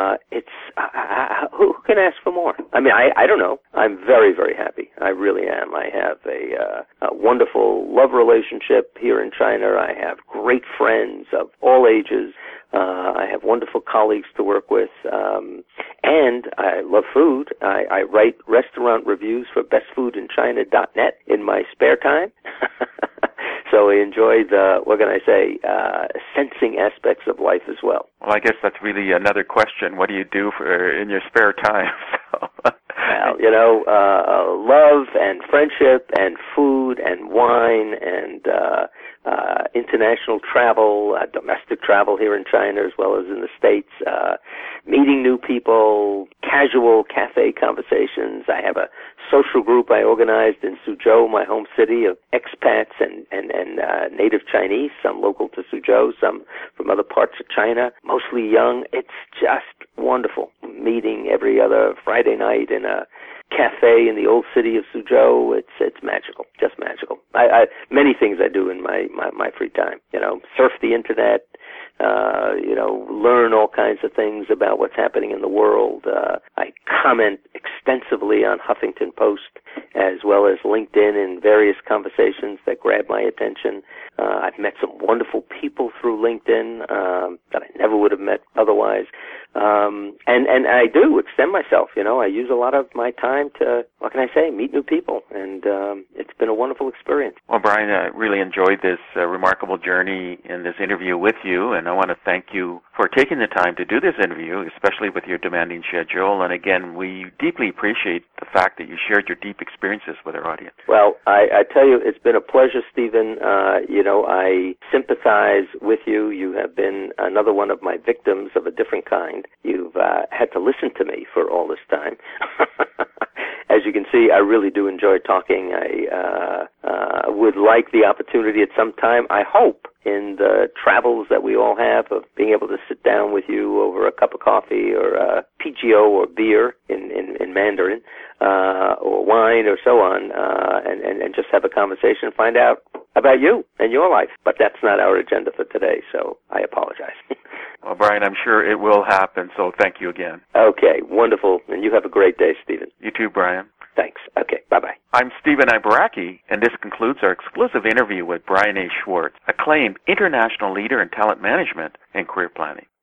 Who can ask for more? I mean, I don't know. I'm very, very happy. I really am. I have a wonderful love relationship here in China. I have great friends of all ages. I have wonderful colleagues to work with, and I love food. I write restaurant reviews for bestfoodinchina.net in my spare time. So I enjoy sensing aspects of life as well. Well, I guess that's really another question. What do you do in your spare time? Well, love and friendship and food and wine and international travel, domestic travel here in China as well as in the States, meeting new people, casual cafe conversations. I have a social group I organized in Suzhou, my home city, of expats and native Chinese, some local to Suzhou, some from other parts of China, mostly young. It's just wonderful. Meeting every other Friday night in a cafe in the old city of Suzhou. It's magical, just magical. I many things I do in my free time. Surf the internet, learn all kinds of things about what's happening in the world. I comment extensively on Huffington Post as well as LinkedIn in various conversations that grab my attention. I've met some wonderful people through LinkedIn that I never would have met otherwise. And I do extend myself. I use a lot of my time to, meet new people. And it's been a wonderful experience. Well, Brian, I really enjoyed this remarkable journey in this interview with you, and I want to thank you for taking the time to do this interview, especially with your demanding schedule. And again, we deeply appreciate the fact that you shared your deep experiences with our audience. Well, I tell you, it's been a pleasure, Stephen. I sympathize with you. You have been another one of my victims of a different kind. You've had to listen to me for all this time. as you can see, I really do enjoy talking. I would like the opportunity at some time, I hope, in the travels that we all have of being able to sit down with you over a cup of coffee or PGO or beer in Mandarin, or wine or so on, and just have a conversation and find out about you and your life. But that's not our agenda for today, so I apologize. Well, Brian, I'm sure it will happen, so thank you again. Okay, wonderful. And you have a great day, Stephen. You too, Brian. Thanks. Okay, bye-bye. I'm Stephen Ibaraki, and this concludes our exclusive interview with Brian A. Schwartz, acclaimed international leader in talent management and career planning.